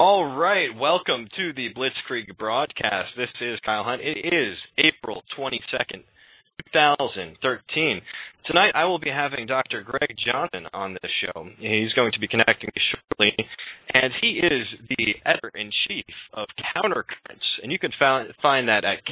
All right, welcome to the Blitzkrieg broadcast. This is Kyle Hunt. It is April 22nd, 2013. Tonight I will be having Dr. Greg Johnson on the show. He's going to be connecting shortly, and he is the editor-in-chief of Countercurrents, and you can find that at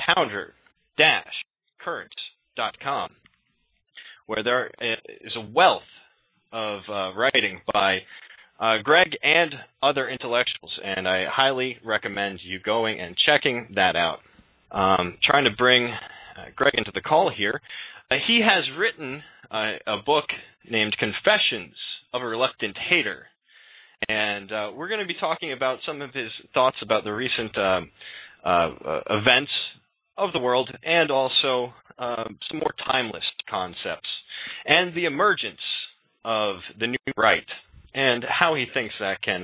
counter-currents.com, where there is a wealth of writing by Greg and other intellectuals, and I highly recommend you going and checking that out. Trying to bring Greg into the call here. He has written a book named Confessions of a Reluctant Hater, and we're going to be talking about some of his thoughts about the recent events of the world, and also some more timeless concepts, and the emergence of the new right, and how he thinks that can,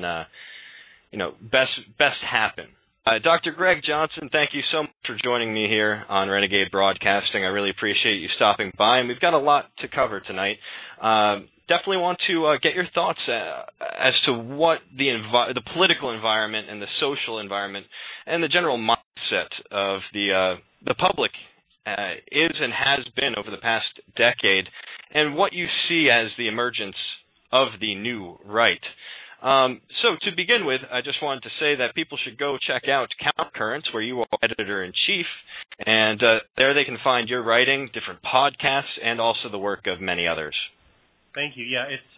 best happen. Dr. Greg Johnson, thank you so much for joining me here on Renegade Broadcasting. I really appreciate you stopping by, and we've got a lot to cover tonight. Definitely want to get your thoughts as to what the political environment and the social environment and the general mindset of the public is and has been over the past decade, and what you see as the emergence of the new right. So to begin with, I just wanted to say that people should go check out Countercurrents, where you are editor-in-chief, and there they can find your writing, different podcasts, and also the work of many others. Thank you. Yeah, it's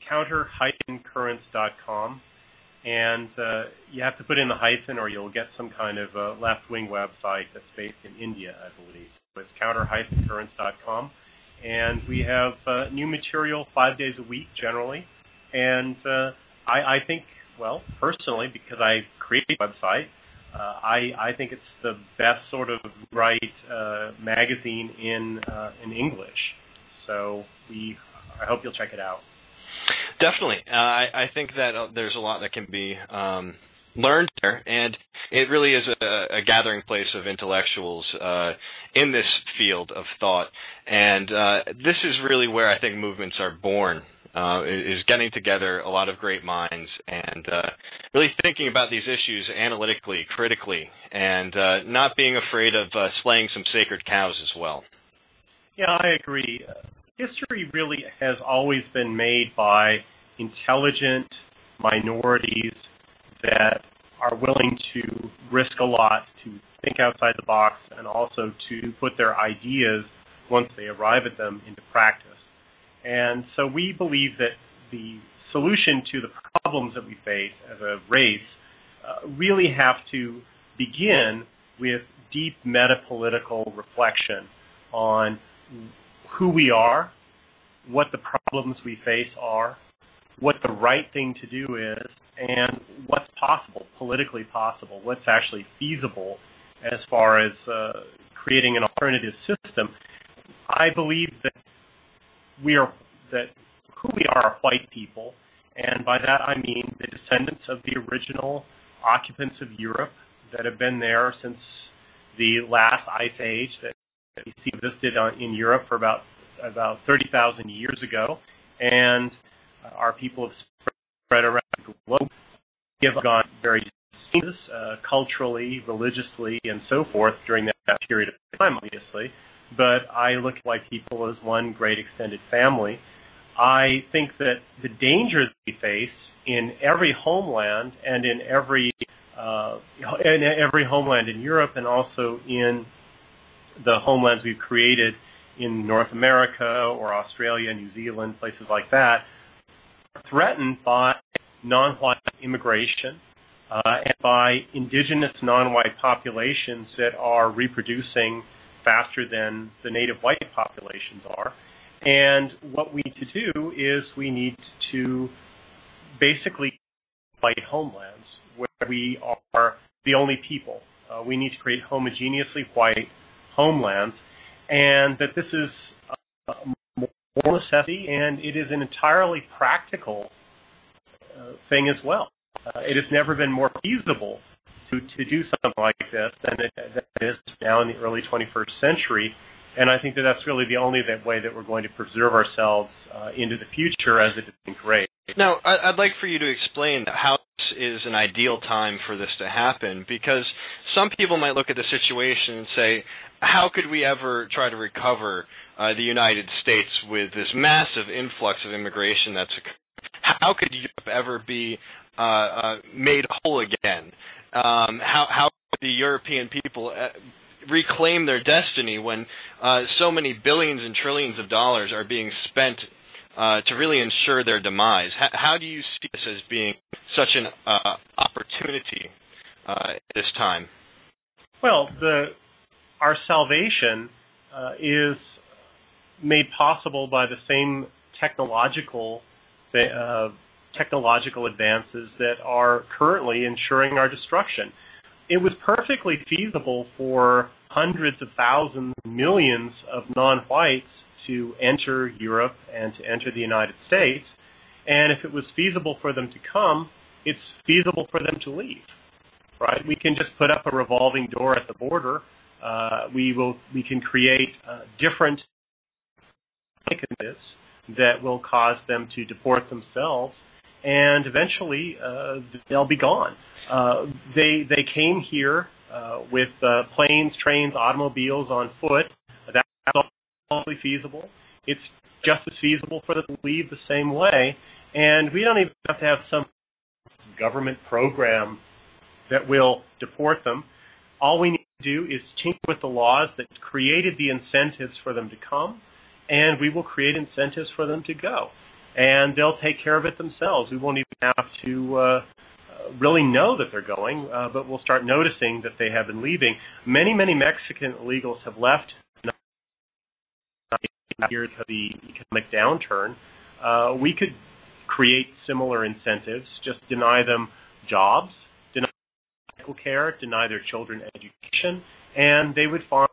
counter-currents.com, and you have to put in the hyphen or you'll get some kind of left-wing website that's based in India, I believe. So it's counter-currents.com. And we have new material 5 days a week, generally. And I think, well, personally, because I created the website, I think it's the best sort of right magazine in English. So I hope you'll check it out. Definitely. I think that there's a lot that can be learned there, and it really is a gathering place of intellectuals in this field of thought, and this is really where I think movements are born, is getting together a lot of great minds and really thinking about these issues analytically, critically, and not being afraid of slaying some sacred cows as well. Yeah, I agree. History really has always been made by intelligent minorities that are willing to risk a lot, to think outside the box, and also to put their ideas, once they arrive at them, into practice. And so we believe that the solution to the problems that we face as a race really have to begin with deep meta-political reflection on who we are, what the problems we face are, what the right thing to do is, and what's possible, politically possible, what's actually feasible as far as creating an alternative system. I believe that who we are white people, and by that I mean the descendants of the original occupants of Europe that have been there since the last ice age that existed in Europe for about 30,000 years ago, and our people have spread around the globe. We have gone very culturally, religiously, and so forth during that period of time, obviously. But I look at white people as one great extended family. I think that the dangers we face in every homeland and in every homeland in Europe, and also in the homelands we've created in North America or Australia, New Zealand, places like that, are threatened by non-white immigration and by indigenous non-white populations that are reproducing faster than the native white populations are. And what we need to do is we need to basically white homelands where we are the only people. We need to create homogeneously white homelands, and that this is a moral necessity, and it is an entirely practical thing as well. It has never been more feasible to do something like this than it is now in the early 21st century. And I think that that's really the only way that we're going to preserve ourselves into the future as it is great. Now, I'd like for you to explain how this is an ideal time for this to happen? Because some people might look at the situation and say, how could we ever try to recover the United States with this massive influx of immigration that's occurred? How could Europe ever be made whole again? How could the European people reclaim their destiny when so many billions and trillions of dollars are being spent to really ensure their demise? How do you see this as being such an opportunity at this time? Well, our salvation is made possible by the same technological advances that are currently ensuring our destruction. It was perfectly feasible for hundreds of thousands, millions of non-whites to enter Europe and to enter the United States. And if it was feasible for them to come, it's feasible for them to leave, right? We can just put up a revolving door at the border. We can create different mechanisms that will cause them to deport themselves, and eventually they'll be gone. They came here with planes, trains, automobiles, on foot. That's totally feasible. It's just as feasible for them to leave the same way, and we don't even have to have some government program that will deport them. All we need to do is tinker with the laws that created the incentives for them to come, and we will create incentives for them to go. And they'll take care of it themselves. We won't even have to really know that they're going, but we'll start noticing that they have been leaving. Many Mexican illegals have left years of the economic downturn. We could create similar incentives, just deny them jobs, deny medical care, deny their children education, and they would find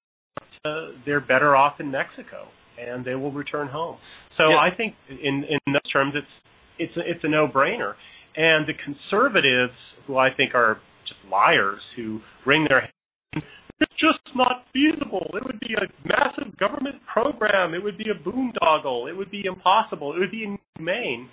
they're better off in Mexico, and they will return home. So yeah. I think in those terms, it's a no-brainer. And the conservatives, who I think are just liars, who wring their hands, it's just not feasible. It would be a massive government program. It would be a boondoggle. It would be impossible. It would be inhumane.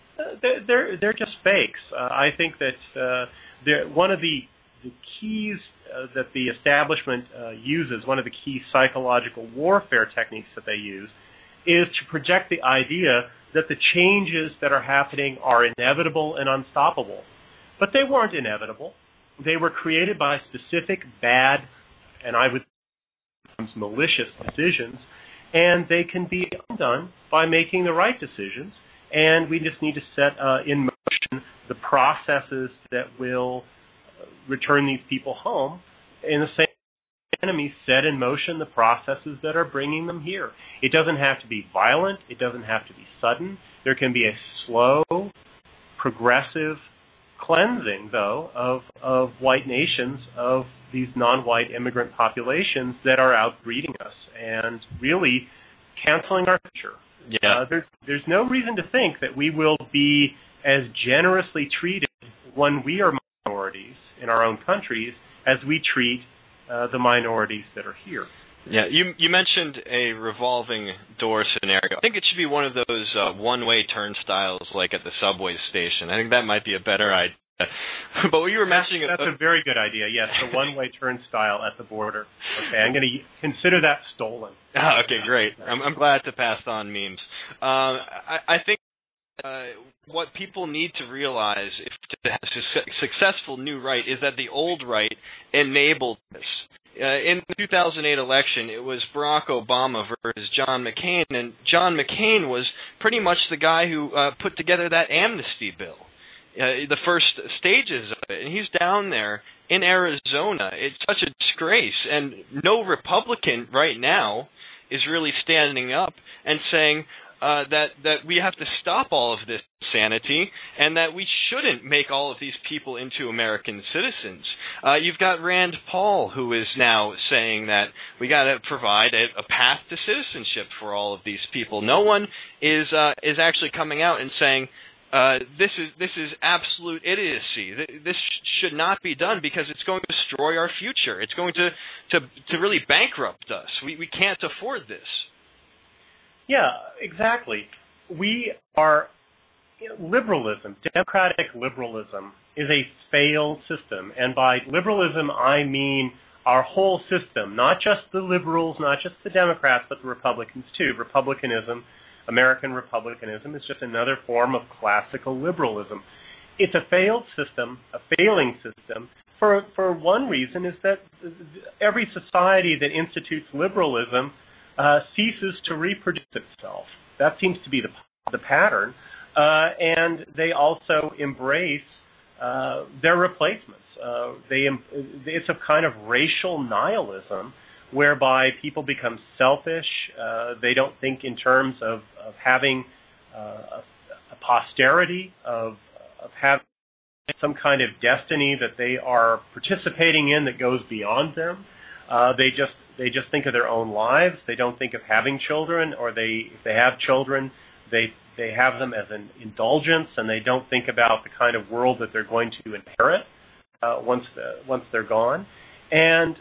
They're just fakes. I think that one of the keys that the establishment uses, one of the key psychological warfare techniques that they use, is to project the idea that the changes that are happening are inevitable and unstoppable. But they weren't inevitable. They were created by specific bad, and I would say malicious decisions, and they can be undone by making the right decisions. And we just need to set in motion the processes that will return these people home. In the same enemy set in motion the processes that are bringing them here. It doesn't have to be violent. It doesn't have to be sudden. There can be a slow, progressive cleansing, though, of white nations, of these non-white immigrant populations that are outbreeding us and really canceling our future. Yeah. There's no reason to think that we will be as generously treated when we are minorities in our own countries as we treat the minorities that are here. Yeah, you mentioned a revolving door scenario. I think it should be one of those one-way turnstiles like at the subway station. I think that might be a better idea. But what you were mentioning... That's a very good idea, yes, the one-way turnstile at the border. Okay, I'm going to consider that stolen. Okay, great. I'm glad to pass on memes. I think what people need to realize if to have a successful new right is that the old right enabled this. In the 2008 election, it was Barack Obama versus John McCain, and John McCain was pretty much the guy who put together that amnesty bill, the first stages of it. And he's down there in Arizona. It's such a disgrace, and no Republican right now is really standing up and saying that we have to stop all of this insanity and that we shouldn't make all of these people into American citizens. You've got Rand Paul, who is now saying that we got to provide a path to citizenship for all of these people. No one is actually coming out and saying this is absolute idiocy. This should not be done because it's going to destroy our future. It's going to really bankrupt us. We can't afford this. Yeah, exactly. We are liberalism, democratic liberalism, is a failed system. And by liberalism, I mean our whole system, not just the liberals, not just the Democrats, but the Republicans too. Republicanism, American republicanism, is just another form of classical liberalism. It's a failed system, a failing system, for one reason is that every society that institutes liberalism ceases to reproduce itself. That seems to be the pattern. And they also embrace their replacements. It's a kind of racial nihilism whereby people become selfish. They don't think in terms of having a posterity, of having some kind of destiny that they are participating in that goes beyond them. They just think of their own lives. They don't think of having children, or if they have children, they have them as an indulgence, and they don't think about the kind of world that they're going to inherit once they're gone. And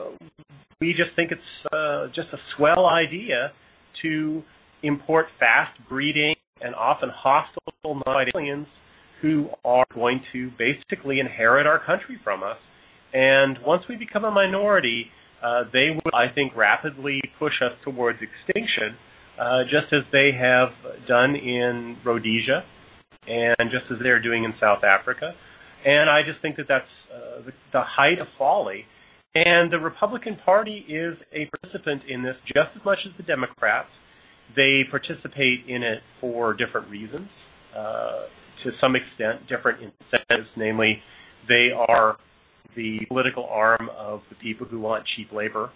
we just think it's just a swell idea to import fast breeding and often hostile non-aliens who are going to basically inherit our country from us. And once we become a minority, they will, I think, rapidly push us towards extinction, just as they have done in Rhodesia and just as they're doing in South Africa. And I just think that that's the height of folly. And the Republican Party is a participant in this just as much as the Democrats. They participate in it for different reasons, to some extent, different incentives. Namely, they are the political arm of the people who want cheap labor,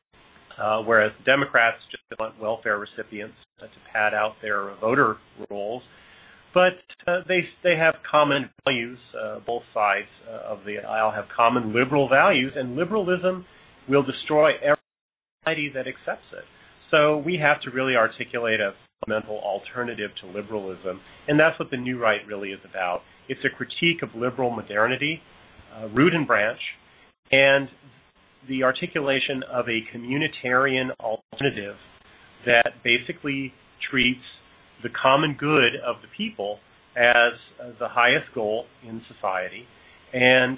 whereas the Democrats just want welfare recipients to pad out their voter rolls. But they have common values. Both sides of the aisle have common liberal values, and liberalism will destroy every society that accepts it. So we have to really articulate a fundamental alternative to liberalism, and that's what the New Right really is about. It's a critique of liberal modernity, root and branch, and the articulation of a communitarian alternative that basically treats the common good of the people as the highest goal in society, and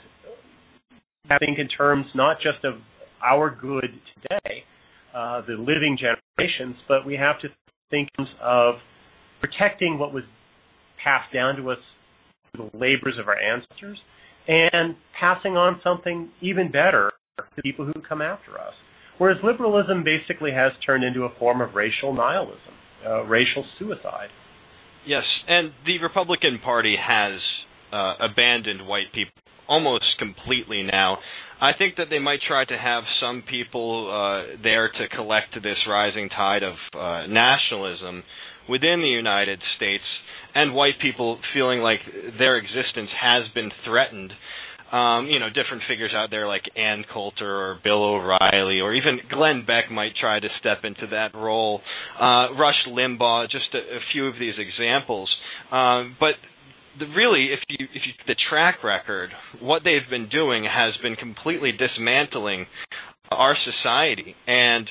I think in terms not just of our good today, the living generations, but we have to think in terms of protecting what was passed down to us through the labors of our ancestors and passing on something even better to people who come after us. Whereas liberalism basically has turned into a form of racial nihilism, racial suicide. Yes, and the Republican Party has abandoned white people almost completely now. I think that they might try to have some people there to collect this rising tide of nationalism within the United States, and white people feeling like their existence has been threatened. Different figures out there like Ann Coulter or Bill O'Reilly or even Glenn Beck might try to step into that role. Rush Limbaugh, just a few of these examples. But if you the track record, what they've been doing has been completely dismantling our society, and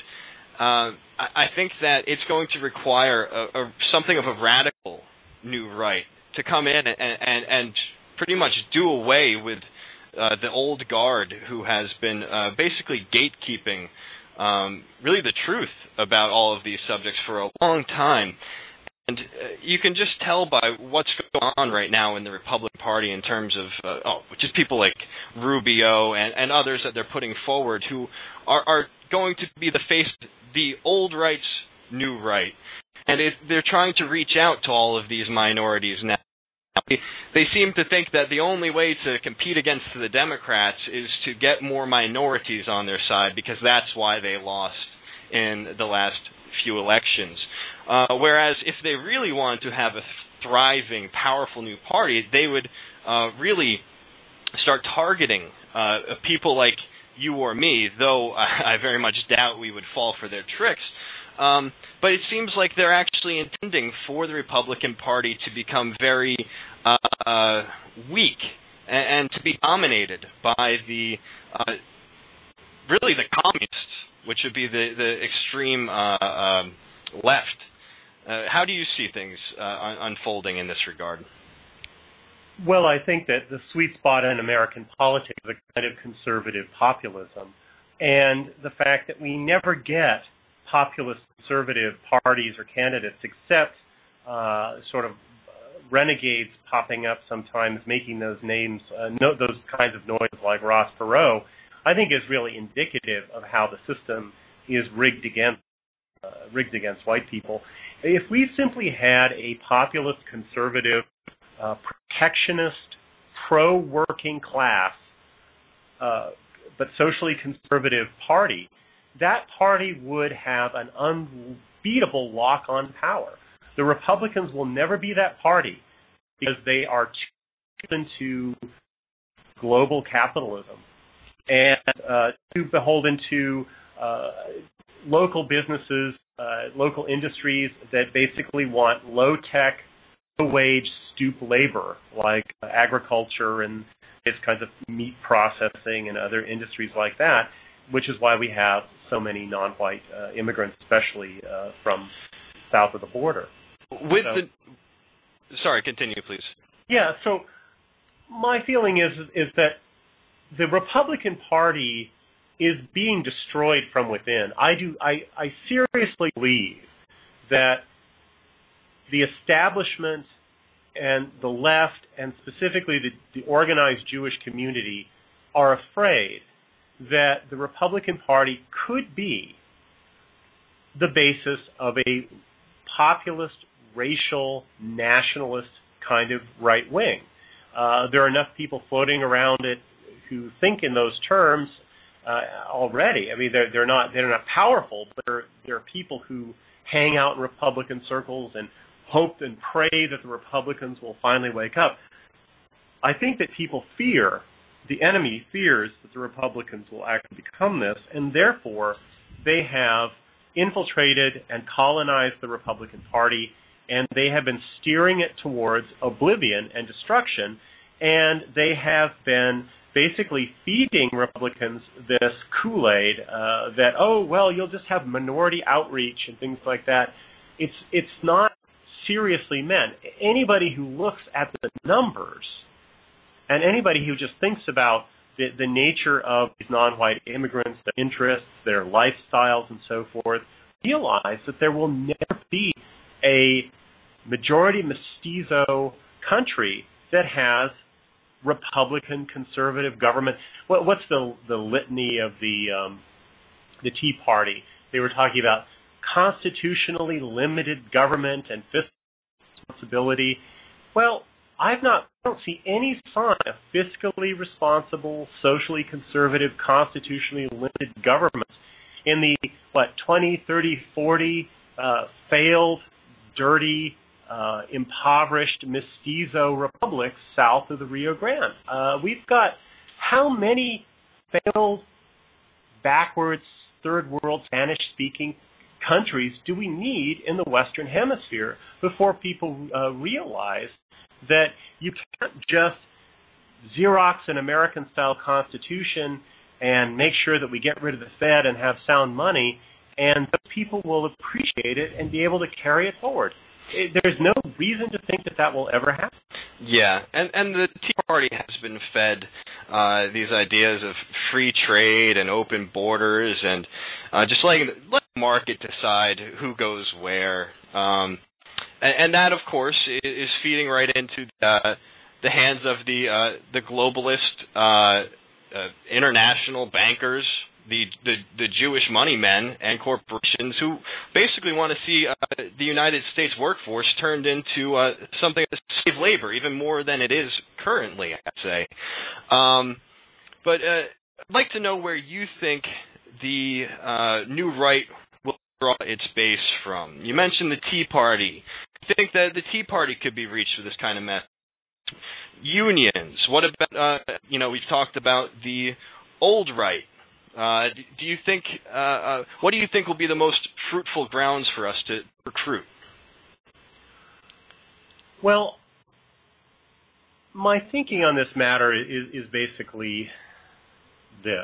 I think that it's going to require something of a radical new right to come in and pretty much do away with the old guard who has been basically gatekeeping really the truth about all of these subjects for a long time. And you can just tell by what's going on right now in the Republican Party in terms of just people like Rubio and others that they're putting forward who are going to be the face, the old right's new right. And they're trying to reach out to all of these minorities now. They seem to think that the only way to compete against the Democrats is to get more minorities on their side, because that's why they lost in the last few elections. Whereas if they really wanted to have a thriving, powerful new party, they would really start targeting people like you or me, though I very much doubt we would fall for their tricks. But it seems like they're actually intending for the Republican Party to become very weak and to be dominated by the communists, which would be the extreme left. How do you see things unfolding in this regard? Well, I think that the sweet spot in American politics is a kind of conservative populism. And the fact that we never get populist conservative parties or candidates except sort of renegades popping up sometimes, making those names, those kinds of noises like Ross Perot, I think is really indicative of how the system is rigged against white people. If we simply had a populist, conservative, protectionist, pro-working class, but socially conservative party, that party would have an unbeatable lock-on power. The Republicans will never be that party because they are too into global capitalism and too beholden to local businesses, local industries that basically want low-tech, low-wage, stoop labor like agriculture and these kinds of meat processing and other industries like that, which is why we have so many non-white immigrants, especially from south of the border. Sorry, continue, please. Yeah, so my feeling is that the Republican Party is being destroyed from within. I seriously believe that the establishment and the left, and specifically the organized Jewish community, are afraid that the Republican Party could be the basis of a populist, racial, nationalist kind of right wing. There are enough people floating around it who think in those terms already. I mean, they're not powerful, but there are people who hang out in Republican circles and hope and pray that the Republicans will finally wake up. I think that people fear, the enemy fears that the Republicans will actually become this, and therefore they have infiltrated and colonized the Republican Party, and they have been steering it towards oblivion and destruction, and they have been basically feeding Republicans this Kool-Aid that, oh, well, you'll just have minority outreach and things like that. It's not seriously meant. Anybody who looks at the numbers and anybody who just thinks about the nature of these non-white immigrants, their interests, their lifestyles, and so forth, realize that there will never be a majority mestizo country that has Republican conservative government. What's the litany of the Tea Party? They were talking about constitutionally limited government and fiscal responsibility. Well, I don't see any sign of fiscally responsible, socially conservative, constitutionally limited government in the 20, 30, 40 failed, dirty, impoverished mestizo republics south of the Rio Grande. We've got how many failed, backwards, third world, Spanish-speaking countries do we need in the Western Hemisphere before people realize that you can't just Xerox an American-style constitution and make sure that we get rid of the Fed and have sound money, and people will appreciate it and be able to carry it forward. There's no reason to think that will ever happen. Yeah, and the Tea Party has been fed these ideas of free trade and open borders and just let the market decide who goes where. And that, of course, is feeding right into the hands of the globalist international bankers, the Jewish money men and corporations who basically want to see the United States workforce turned into something that's slave labor, even more than it is currently, I'd say. But I'd like to know where you think the new right will draw its base from. You mentioned the Tea Party. I think that the Tea Party could be reached with this kind of method. Unions. What about, we've talked about the old right. Do you think? What do you think will be the most fruitful grounds for us to recruit? Well, my thinking on this matter is basically this.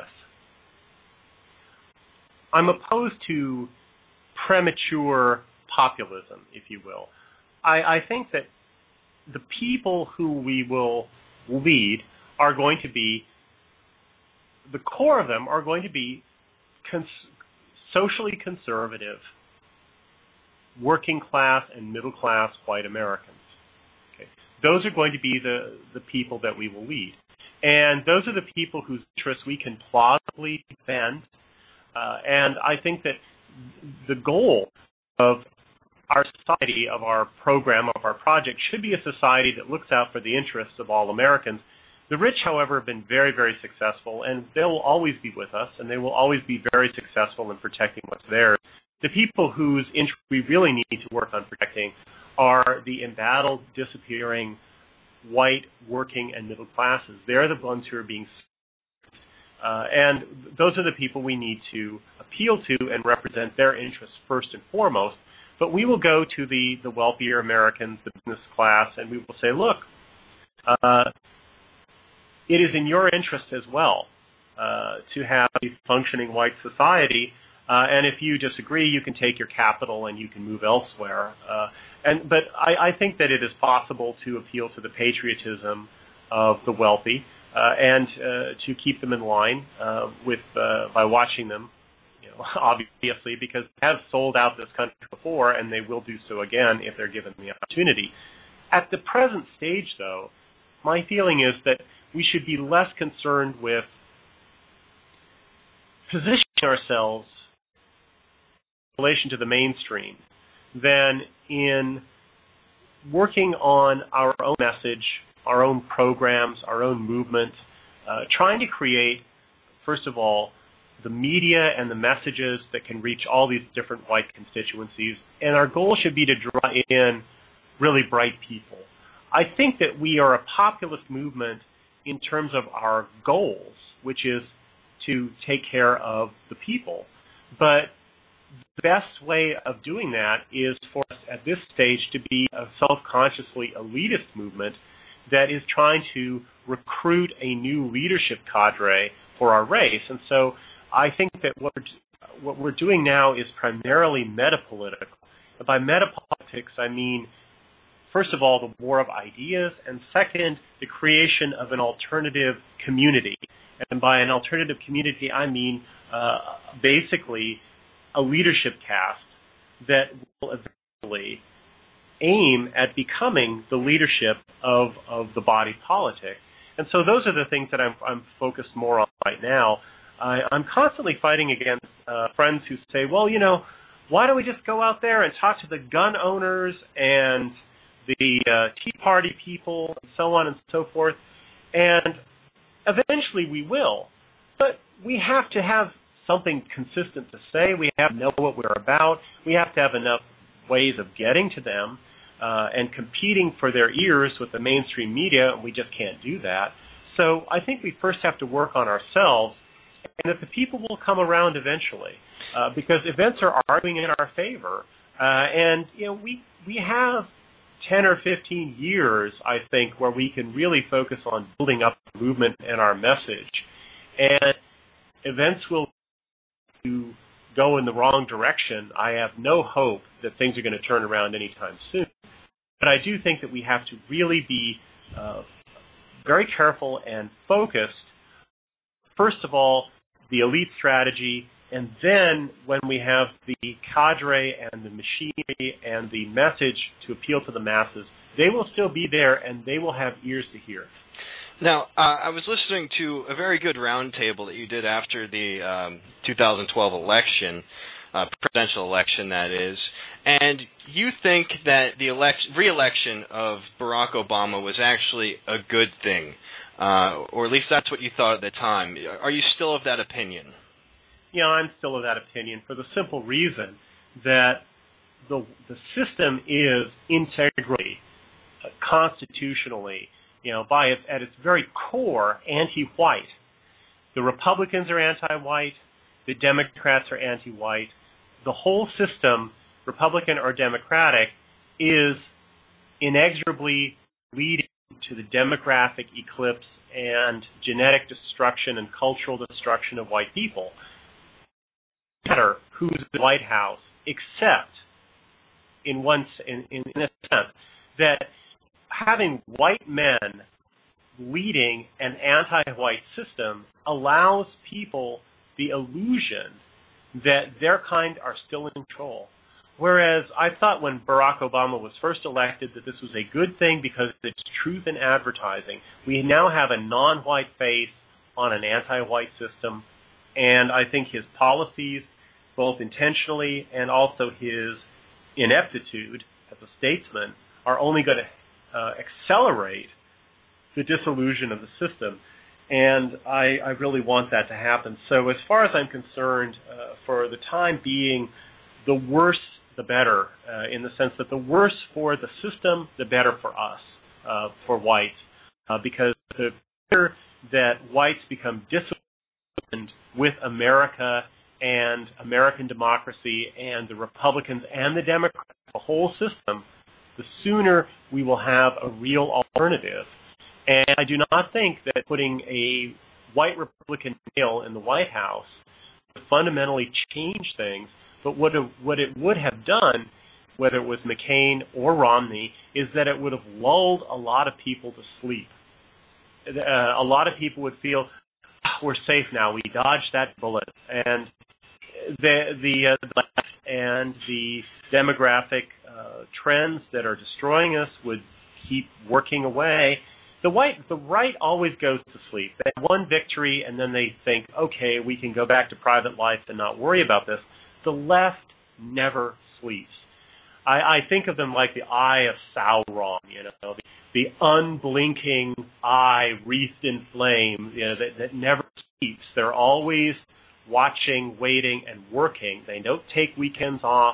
I'm opposed to premature populism, if you will. I think that the people who we will lead are going to be, the core of them are going to be socially conservative, working class and middle class white Americans. Okay. Those are going to be the people that we will lead. And those are the people whose interests we can plausibly defend. And I think that the goal of our society, of our program, of our project, should be a society that looks out for the interests of all Americans. The rich, however, have been very, very successful, and they will always be with us, and they will always be very successful in protecting what's theirs. The people whose interests we really need to work on protecting are the embattled, disappearing, white, working, and middle classes. They're the ones who are being and those are the people we need to appeal to and represent their interests first and foremost. But we will go to the wealthier Americans, the business class, and we will say, look, it is in your interest as well to have a functioning white society. And if you disagree, you can take your capital and you can move elsewhere. But I think that it is possible to appeal to the patriotism of the wealthy and to keep them in line by watching them, obviously, because they have sold out this country before, and they will do so again if they're given the opportunity. At the present stage, though, my feeling is that we should be less concerned with positioning ourselves in relation to the mainstream than in working on our own message, our own programs, our own movement, trying to create, first of all, the media and the messages that can reach all these different white constituencies. And our goal should be to draw in really bright people. I think that we are a populist movement in terms of our goals, which is to take care of the people. But the best way of doing that is for us at this stage to be a self-consciously elitist movement that is trying to recruit a new leadership cadre for our race. And so I think that what we're doing now is primarily metapolitical. And by metapolitics, I mean, first of all, the war of ideas, and second, the creation of an alternative community. And by an alternative community, I mean basically a leadership caste that will eventually aim at becoming the leadership of the body politic. And so those are the things that I'm focused more on right now. I'm constantly fighting against friends who say, well, why don't we just go out there and talk to the gun owners and the Tea Party people and so on and so forth. And eventually we will. But we have to have something consistent to say. We have to know what we're about. We have to have enough ways of getting to them and competing for their ears with the mainstream media, and we just can't do that. So I think we first have to work on ourselves, and that the people will come around eventually, because events are arguing in our favor. And we have 10 or 15 years, I think, where we can really focus on building up the movement and our message. And events will go in the wrong direction. I have no hope that things are going to turn around anytime soon. But I do think that we have to really be very careful and focused. First of all, the elite strategy, and then when we have the cadre and the machinery and the message to appeal to the masses, they will still be there and they will have ears to hear. Now, I was listening to a very good roundtable that you did after the 2012 election, presidential election, that is, and you think that the re-election of Barack Obama was actually a good thing, or at least that's what you thought at the time. Are you still of that opinion? Yeah, I'm still of that opinion for the simple reason that the system is integrally, constitutionally, at its very core, anti-white. The Republicans are anti-white. The Democrats are anti-white. The whole system, Republican or Democratic, is inexorably leading to the demographic eclipse and genetic destruction and cultural destruction of white people. No matter who's in the White House, except in a sense that having white men leading an anti-white system allows people the illusion that their kind are still in control. Whereas I thought when Barack Obama was first elected that this was a good thing because it's truth in advertising. We now have a non-white face on an anti-white system, and I think his policies, both intentionally and also his ineptitude as a statesman, are only going to accelerate the disillusion of the system. And I really want that to happen. So as far as I'm concerned, for the time being, the worse the better, in the sense that the worse for the system, the better for us, for whites, because the better that whites become disillusioned with America and American democracy and the Republicans and the Democrats, the whole system, the sooner we will have a real alternative. And I do not think that putting a white Republican male in the White House would fundamentally change things. But what it would have done, whether it was McCain or Romney, is that it would have lulled a lot of people to sleep. A lot of people would feel, we're safe now. We dodged that bullet. And the left and the demographic trends that are destroying us would keep working away. The right always goes to sleep. They have one victory, and then they think, okay, we can go back to private life and not worry about this. The left never sleeps. I think of them like the eye of Sauron, the unblinking eye wreathed in flame, that never sleeps. They're always watching, waiting, and working. They don't take weekends off.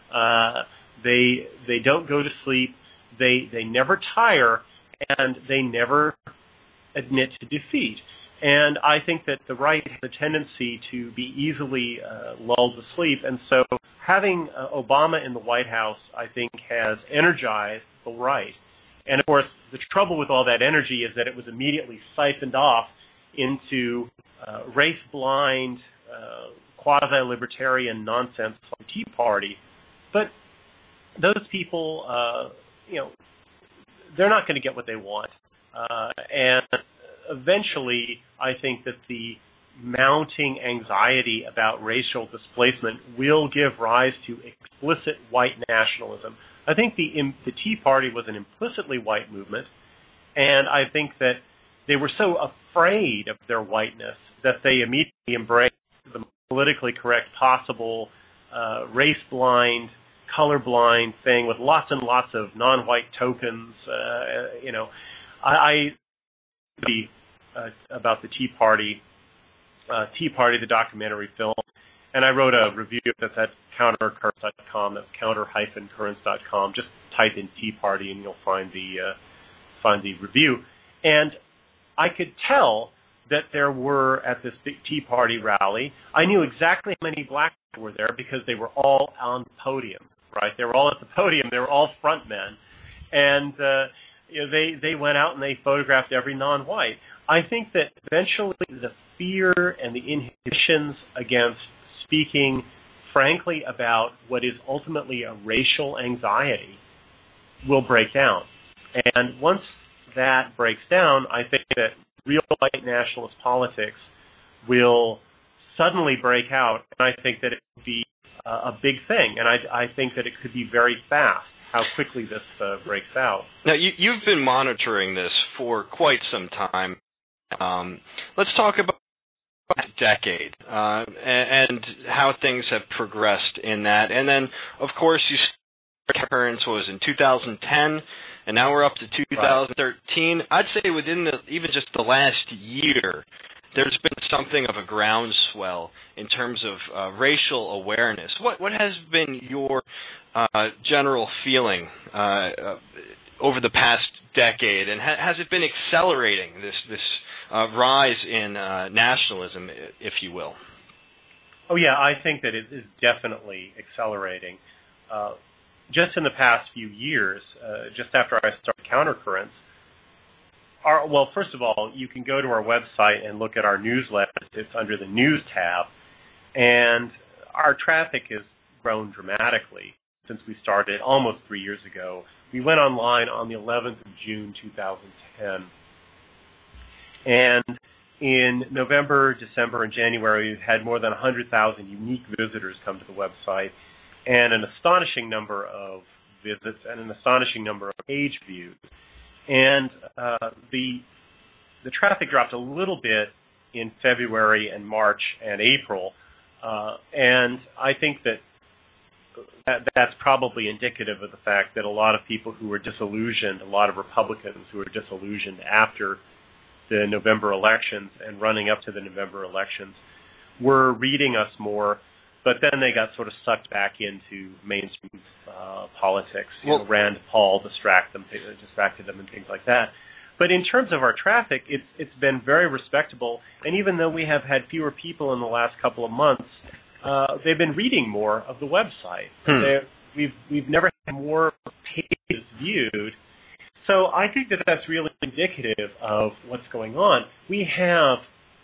They don't go to sleep. They never tire, and they never admit to defeat. And I think that the right has a tendency to be easily lulled to sleep. And so having Obama in the White House, I think, has energized the right. And, of course, the trouble with all that energy is that it was immediately siphoned off into race-blind, quasi-libertarian nonsense like the Tea Party. But those people, they're not going to get what they want. And eventually, I think that the mounting anxiety about racial displacement will give rise to explicit white nationalism. I think the Tea Party was an implicitly white movement, and I think that they were so afraid of their whiteness that they immediately embraced the politically correct possible race-blind, color-blind thing with lots and lots of non-white tokens. About the Tea Party, the documentary film, and I wrote a review that's at countercurrents.com. That's counter-currents.com. Just type in Tea Party and you'll find the review. And I could tell that there were, at this big Tea Party rally, I knew exactly how many black people were there because they were all on the podium, right? They were all at the podium. They were all front men. And they went out and they photographed every non-white. I think that eventually the fear and the inhibitions against speaking frankly about what is ultimately a racial anxiety will break down. And once that breaks down, I think that real white nationalist politics will suddenly break out, and I think that it would be a big thing. And I think that it could be very fast how quickly this breaks out. Now, you've been monitoring this for quite some time. Let's talk about a decade and how things have progressed in that. And then, of course, you started Currents was in 2010, and now we're up to 2013. Right. I'd say within even just the last year, there's been something of a groundswell in terms of racial awareness. What has been your general feeling over the past decade, and has it been accelerating this rise in nationalism, if you will? Oh yeah, I think that it is definitely accelerating. Just in the past few years, just after I started Countercurrents, first of all, you can go to our website and look at our newsletter. It's under the News tab, and our traffic has grown dramatically since we started almost 3 years ago. We went online on the 11th of June, 2010. And in November, December, and January, we've had more than 100,000 unique visitors come to the website, and an astonishing number of visits and an astonishing number of page views. And the traffic dropped a little bit in February and March and April, and I think that's probably indicative of the fact that a lot of people who were disillusioned, a lot of Republicans who were disillusioned after the November elections and running up to the November elections, were reading us more, but then they got sort of sucked back into mainstream politics. Rand Paul distracted them and things like that. But in terms of our traffic, it's been very respectable, and even though we have had fewer people in the last couple of months, they've been reading more of the website. We've never had more pages viewed. So I think that's really indicative of what's going on. We have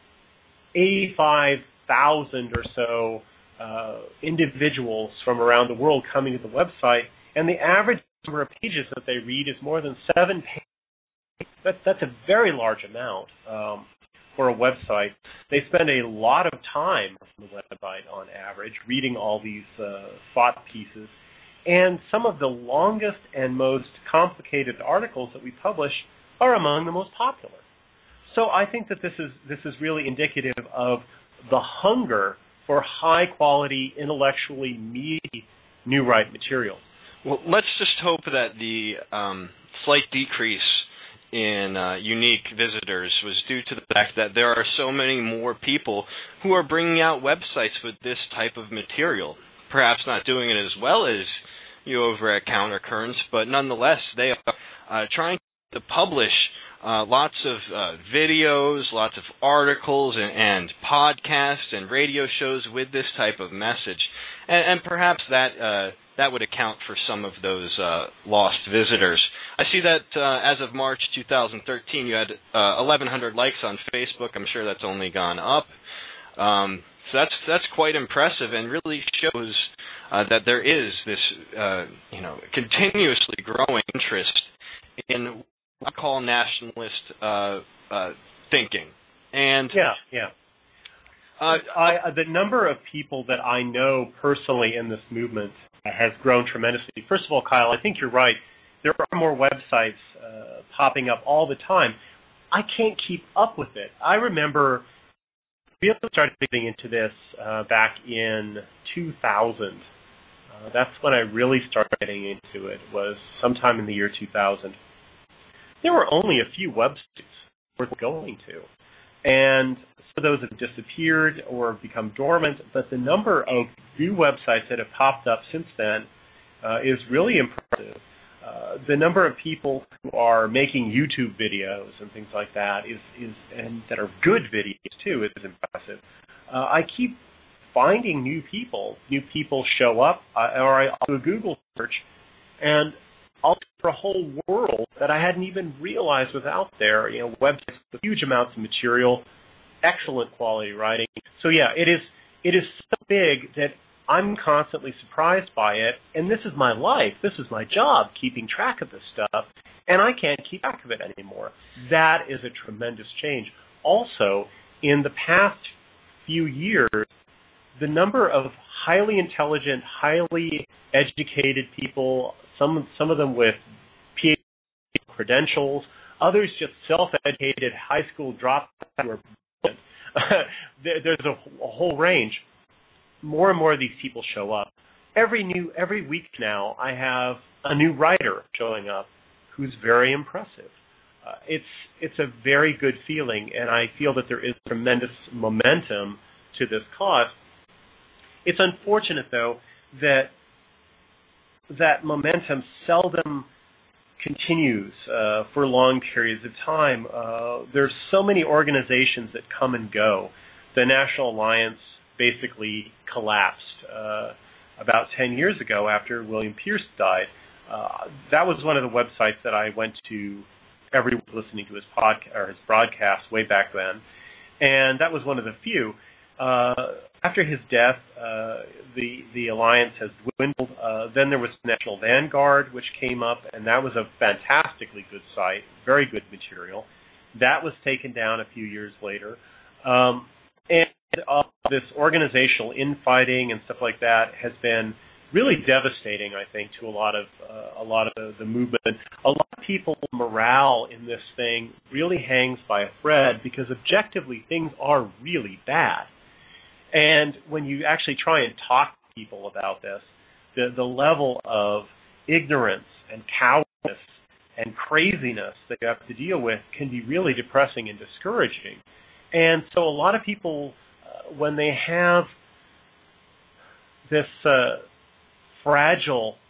85,000 or so individuals from around the world coming to the website, and the average number of pages that they read is more than 7 pages. That's a very large amount for a website. They spend a lot of time on the website on average, reading all these thought pieces. And some of the longest and most complicated articles that we publish are among the most popular. So I think that this is really indicative of the hunger for high-quality, intellectually meaty new right material. Well, let's just hope that the slight decrease in unique visitors was due to the fact that there are so many more people who are bringing out websites with this type of material. Perhaps not doing it as well as you over at Countercurrents, but nonetheless, they are trying to publish lots of videos, lots of articles, and podcasts and radio shows with this type of message. And perhaps that would account for some of those lost visitors. I see that as of March 2013, you had 1,100 likes on Facebook. I'm sure that's only gone up. So that's quite impressive, and really shows that there is this continuously growing interest in what I call nationalist thinking. And the number of people that I know personally in this movement has grown tremendously. First of all, Kyle, I think you're right. There are more websites popping up all the time. I can't keep up with it. I remember we started getting into this back in 2000. That's when I really started getting into it, was sometime in the year 2000. There were only a few websites worth going to. And some of those have disappeared or become dormant, but the number of new websites that have popped up since then is really impressive. The number of people who are making YouTube videos and things like that and that are good videos too is impressive. I keep finding new people. New people show up, or I'll do a Google search, and I'll look for a whole world that I hadn't even realized was out there. Websites with huge amounts of material, excellent quality writing. So yeah, it is so big that I'm constantly surprised by it, and this is my life. This is my job, keeping track of this stuff, and I can't keep track of it anymore. That is a tremendous change. Also, in the past few years, the number of highly intelligent, highly educated people, some of them with PhD credentials, others just self-educated, high school dropouts who are brilliant. There's a whole range. More and more of these people show up. Every week now, I have a new writer showing up who's very impressive. It's a very good feeling, and I feel that there is tremendous momentum to this cause. It's unfortunate, though, that momentum seldom continues for long periods of time. There's so many organizations that come and go. The National Alliance basically collapsed about 10 years ago after William Pierce died. That was one of the websites that I went to every week listening to his podcast or his broadcast way back then, and that was one of the few. after his death, the alliance has dwindled. Then there was National Vanguard, which came up, and that was a fantastically good site, very good material. That was taken down a few years later. And this organizational infighting and stuff like that has been really devastating, I think, to a lot of the movement. A lot of people's morale in this thing really hangs by a thread because objectively things are really bad. And when you actually try and talk to people about this, the level of ignorance and cowardice and craziness that you have to deal with can be really depressing and discouraging. And so a lot of people, when they have this fragile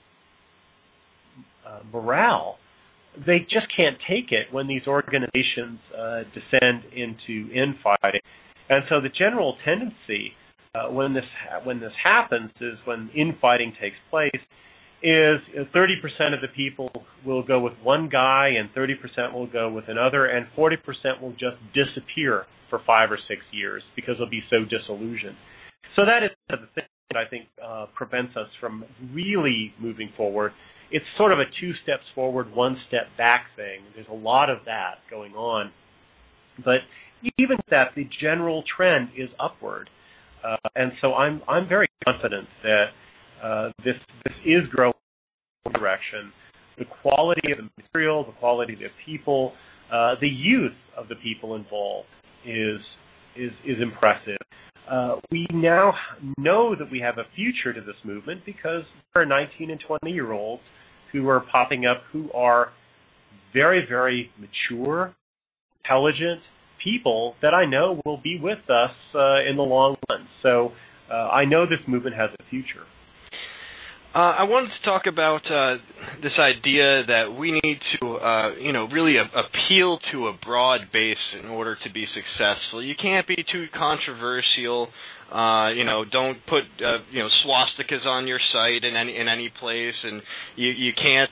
morale, they just can't take it when these organizations descend into infighting. And so the general tendency when this happens is when infighting takes place is 30% of the people will go with one guy and 30% will go with another, and 40% will just disappear for 5 or 6 years because they'll be so disillusioned. So that is the thing that I think prevents us from really moving forward. It's sort of a 2 steps forward, 1 step back thing. There's a lot of that going on. But even that, the general trend is upward. And so I'm very confident that this is growing in the direction. The quality of the material, the quality of the people, the youth of the people involved is impressive. We now know that we have a future to this movement because there are 19 and 20-year-olds who are popping up who are very, very mature, intelligent people that I know will be with us in the long run. So I know this movement has a future. I wanted to talk about this idea that we need to, really appeal to a broad base in order to be successful. You can't be too controversial. Don't put swastikas on your site in any place, and you can't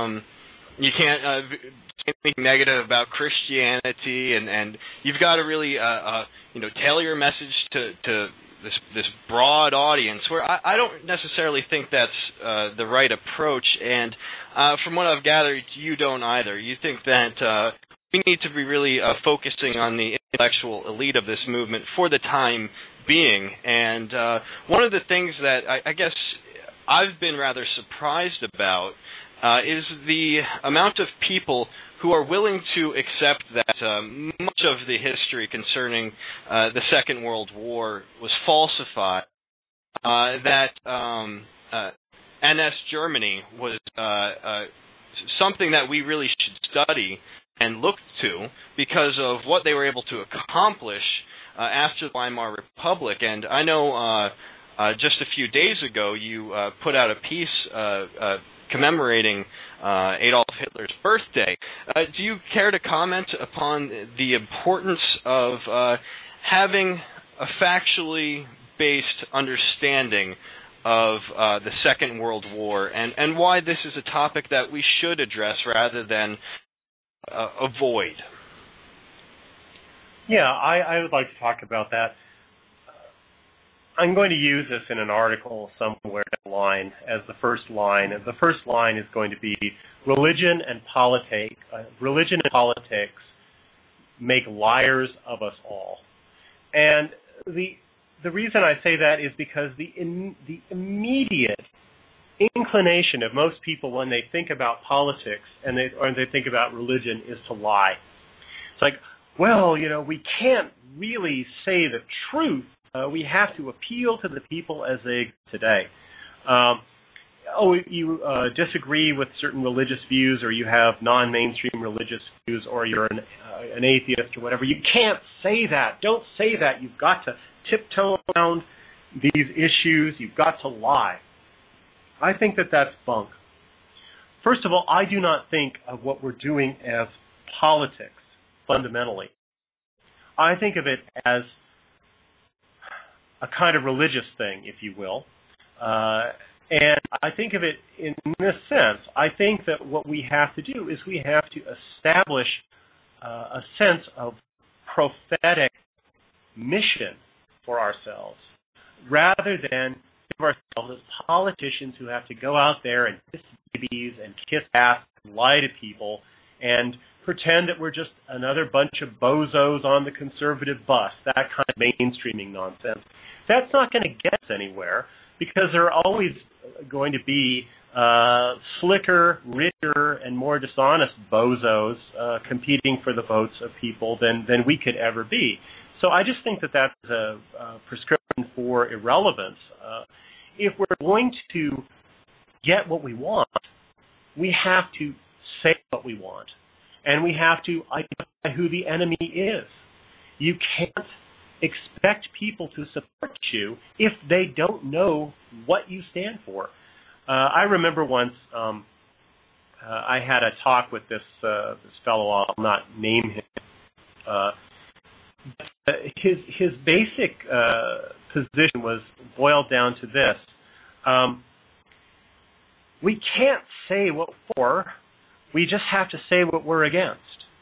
say anything negative about Christianity, and you've got to really tailor your message to this broad audience, where I don't necessarily think that's the right approach, and from what I've gathered, you don't either. You think that we need to be really focusing on the intellectual elite of this movement for the time being, and one of the things that I guess I've been rather surprised about is the amount of people who are willing to accept that much of the history concerning the Second World War was falsified, that NS Germany was something that we really should study and look to because of what they were able to accomplish after the Weimar Republic. And I know just a few days ago you put out a piece commemorating Adolf Hitler's birthday. Do you care to comment upon the importance of having a factually based understanding of the Second World War and why this is a topic that we should address rather than avoid? Yeah, I would like to talk about that. I'm going to use this in an article somewhere down the line as the first line. And the first line is going to be religion and politics make liars of us all. And the reason I say that is because the immediate inclination of most people when they think about politics and they think about religion is to lie. It's like, well, we can't really say the truth. We have to appeal to the people as they exist today. You disagree with certain religious views, or you have non-mainstream religious views, or you're an atheist or whatever. You can't say that. Don't say that. You've got to tiptoe around these issues. You've got to lie. I think that that's bunk. First of all, I do not think of what we're doing as politics, fundamentally. I think of it as a kind of religious thing, if you will. And I think of it in this sense. I think that what we have to do is we have to establish a sense of prophetic mission for ourselves. rather than think of ourselves as politicians who have to go out there and kiss babies and kiss ass and lie to people and pretend that we're just another bunch of bozos on the conservative bus, that kind of mainstreaming nonsense. That's not going to get us anywhere because there are always going to be slicker, richer, and more dishonest bozos competing for the votes of people than we could ever be. So I just think that that's a prescription for irrelevance. If we're going to get what we want, we have to say what we want, and we have to identify who the enemy is. You can't expect people to support you if they don't know what you stand for. I remember once I had a talk with this fellow. I'll not name him. His basic position was boiled down to this: we can't say what we're for. We just have to say what we're against.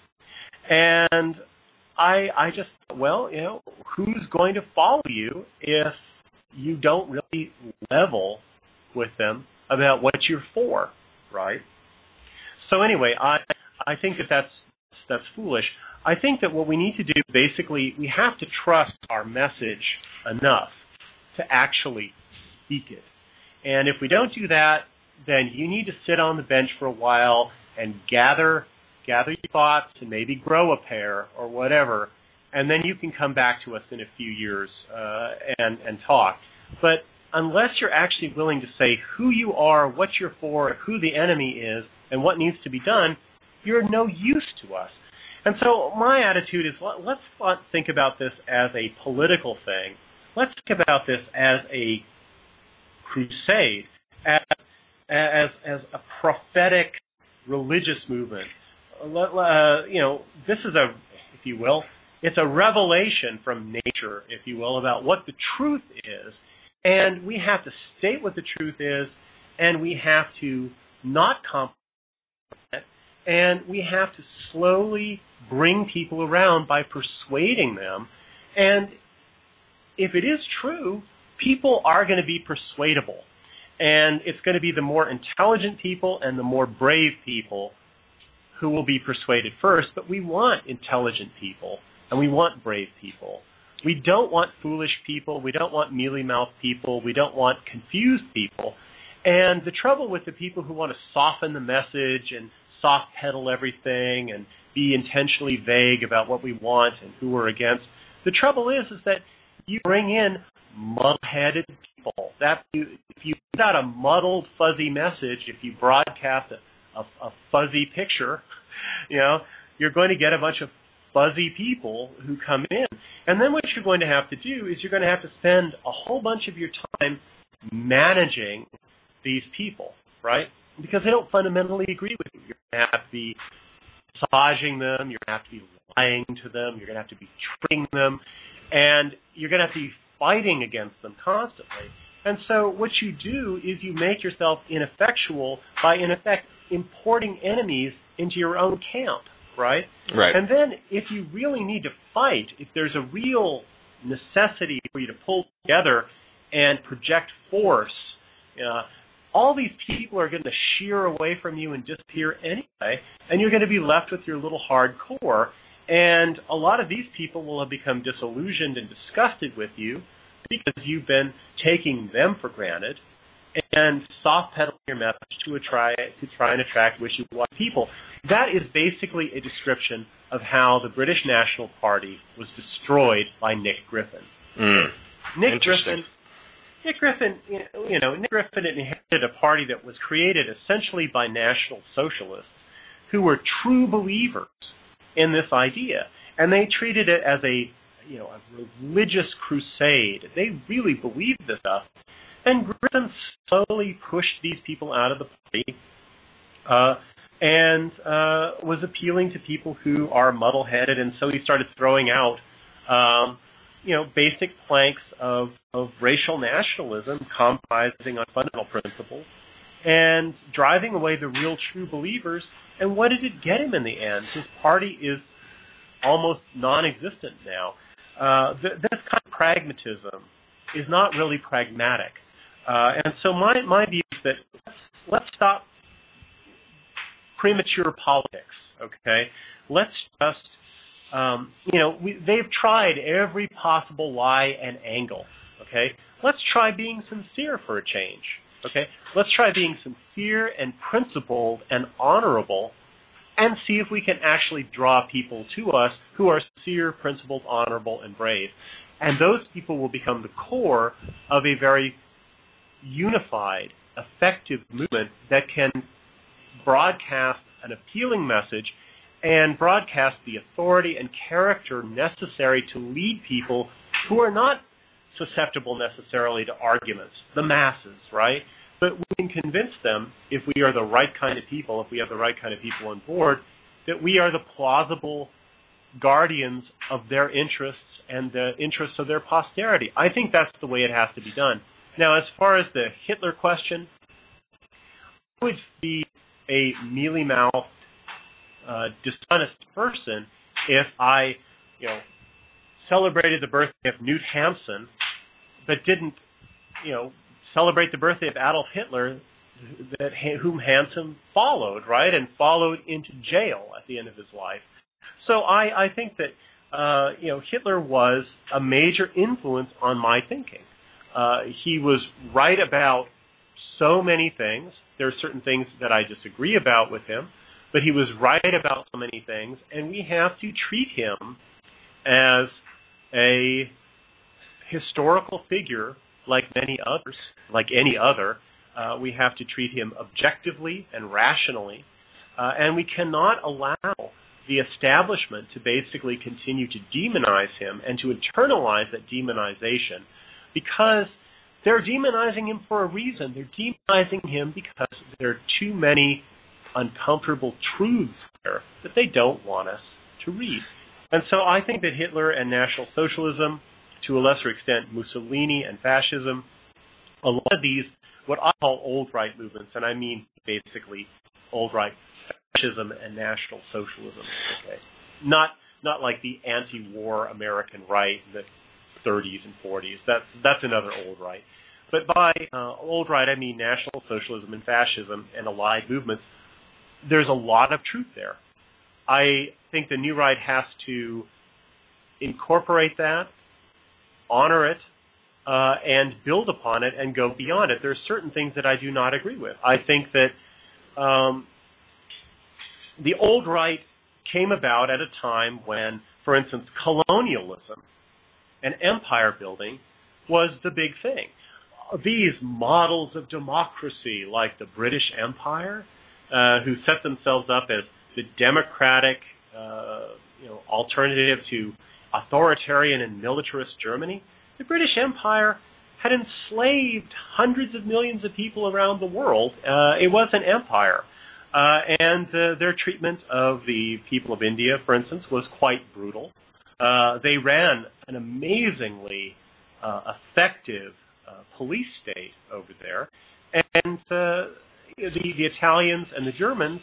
And I just thought, well, who's going to follow you if you don't really level with them about what you're for, right? So anyway, I think that that's foolish. I think that what we need to do, basically, we have to trust our message enough to actually speak it. And if we don't do that, then you need to sit on the bench for a while and gather your thoughts and maybe grow a pair or whatever, and then you can come back to us in a few years and talk. But unless you're actually willing to say who you are, what you're for, who the enemy is, and what needs to be done, you're no use to us. And so my attitude is, let's not think about this as a political thing. Let's think about this as a crusade, as a prophetic religious movement. This is if you will, it's a revelation from nature, if you will, about what the truth is. And we have to state what the truth is, and we have to not compromise it, and we have to slowly bring people around by persuading them. And if it is true, people are going to be persuadable. And it's going to be the more intelligent people and the more brave people who will be persuaded first. But we want intelligent people, and we want brave people. We don't want foolish people. We don't want mealy-mouthed people. We don't want confused people. And the trouble with the people who want to soften the message and soft-pedal everything and be intentionally vague about what we want and who we're against, the trouble is that you bring in muddle-headed people. If you put out a muddled, fuzzy message, if you broadcast a fuzzy picture, you're going to get a bunch of fuzzy people who come in. And then what you're going to have to do is you're going to have to spend a whole bunch of your time managing these people, right? Because they don't fundamentally agree with you. You're going to have to be massaging them. You're going to have to be lying to them. You're going to have to be tricking them. And you're going to have to be fighting against them constantly. And so what you do is you make yourself ineffectual by, in effect, importing enemies into your own camp, right? Right. And then if you really need to fight, if there's a real necessity for you to pull together and project force, all these people are going to shear away from you and disappear anyway, and you're going to be left with your little hardcore. And a lot of these people will have become disillusioned and disgusted with you because you've been taking them for granted and soft-pedaling your message to try and attract wishy-washy people. That is basically a description of how the British National Party was destroyed by Nick Griffin. Nick Griffin inherited a party that was created essentially by National Socialists who were true believers in this idea, and they treated it as a religious crusade. They really believed this stuff. And Griffin slowly pushed these people out of the party and was appealing to people who are muddle-headed, and so he started throwing out basic planks of racial nationalism, compromising on fundamental principles, and driving away the real true believers. And what did it get him in the end? His party is almost non-existent now. This kind of pragmatism is not really pragmatic. And so my view is that let's stop premature politics, okay? Let's just, they've tried every possible lie and angle, okay? Let's try being sincere for a change, okay? Let's try being sincere and principled and honorable and see if we can actually draw people to us who are sincere, principled, honorable, and brave. And those people will become the core of a very unified, effective movement that can broadcast an appealing message and broadcast the authority and character necessary to lead people who are not susceptible necessarily to arguments, the masses, right? But we can convince them, if we are the right kind of people, if we have the right kind of people on board, that we are the plausible guardians of their interests and the interests of their posterity. I think that's the way it has to be done. Now, as far as the Hitler question, I would be a mealy-mouthed, dishonest person if I, celebrated the birthday of Knut Hamsun, but didn't, celebrate the birthday of Adolf Hitler, whom Hamsun followed, right, and followed into jail at the end of his life. So I think that, Hitler was a major influence on my thinking. He was right about so many things. There are certain things that I disagree about with him, but he was right about so many things, and we have to treat him as a historical figure like many others, like any other. We have to treat him objectively and rationally, and we cannot allow the establishment to basically continue to demonize him and to internalize that demonization, because they're demonizing him for a reason. They're demonizing him because there are too many uncomfortable truths there that they don't want us to read. And so I think that Hitler and National Socialism, to a lesser extent Mussolini and fascism, a lot of these, what I call old right movements, and I mean basically old right fascism and National Socialism, okay? Not like the anti-war American right in the 30s and 40s. That's another old right. But by old right, I mean National Socialism and fascism and allied movements. There's a lot of truth there. I think the new right has to incorporate that, honor it, and build upon it and go beyond it. There are certain things that I do not agree with. I think that the old right came about at a time when, for instance, colonialism and empire building was the big thing. These models of democracy, like the British Empire, who set themselves up as the democratic, alternative to authoritarian and militarist Germany, the British Empire had enslaved hundreds of millions of people around the world. It was an empire. And their treatment of the people of India, for instance, was quite brutal. They ran an amazingly effective police state over there. And the Italians and the Germans,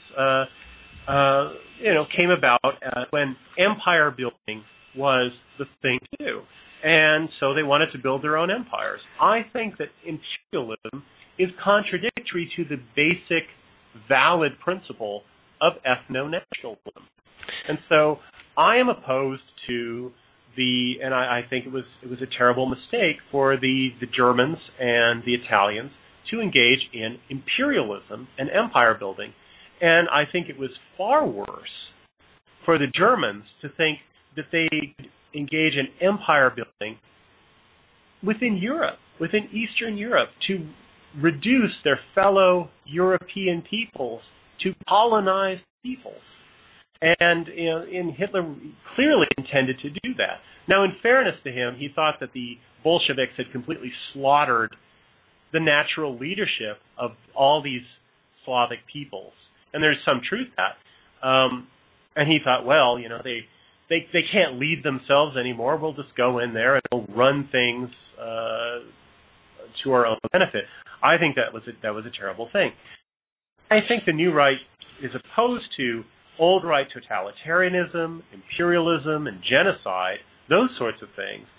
came about when empire building was the thing to do. And so they wanted to build their own empires. I think that imperialism is contradictory to the basic valid principle of ethno-nationalism. And so I am opposed to and I think it was a terrible mistake for the Germans and the Italians to engage in imperialism and empire building. And I think it was far worse for the Germans to think that they could engage in empire building within Europe, within Eastern Europe, to reduce their fellow European peoples to colonized peoples. And Hitler clearly intended to do that. Now, in fairness to him, he thought that the Bolsheviks had completely slaughtered the natural leadership of all these Slavic peoples. And there's some truth to that. And he thought, well, they can't lead themselves anymore. We'll just go in there and we'll run things to our own benefit. I think that was a terrible thing. I think the new right is opposed to old right totalitarianism, imperialism, and genocide, those sorts of things.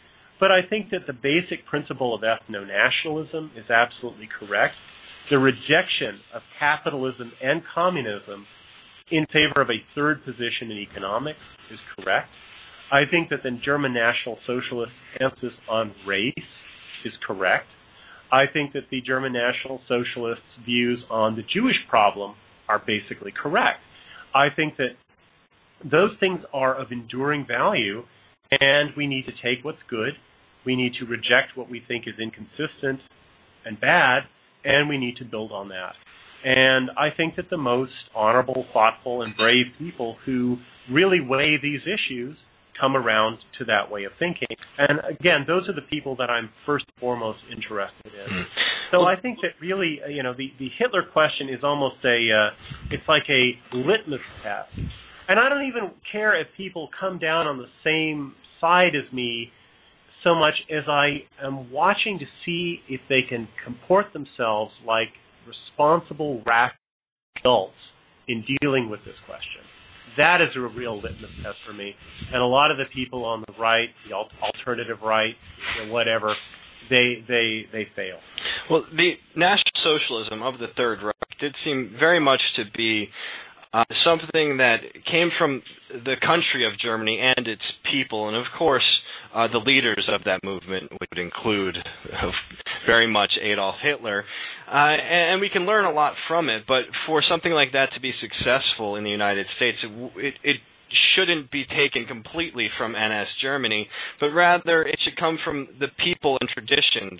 But I think that the basic principle of ethno-nationalism is absolutely correct. The rejection of capitalism and communism in favor of a third position in economics is correct. I think that the German National Socialist emphasis on race is correct. I think that the German National Socialists' views on the Jewish problem are basically correct. I think that those things are of enduring value, and we need to take what's good, we need to reject what we think is inconsistent and bad, and we need to build on that. And I think that the most honorable, thoughtful, and brave people who really weigh these issues come around to that way of thinking. And again, those are the people that I'm first and foremost interested in. So I think that really, the Hitler question is almost it's like a litmus test. And I don't even care if people come down on the same side as me so much as I am watching to see if they can comport themselves like responsible, rational adults in dealing with this question. That is a real litmus test for me. And a lot of the people on the right, the alternative right, whatever, they fail. Well, the National Socialism of the Third Reich did seem very much to be something that came from the country of Germany and its people, and of course the leaders of that movement would include very much Adolf Hitler, and we can learn a lot from it, but for something like that to be successful in the United States, it shouldn't be taken completely from NS Germany, but rather it should come from the people and traditions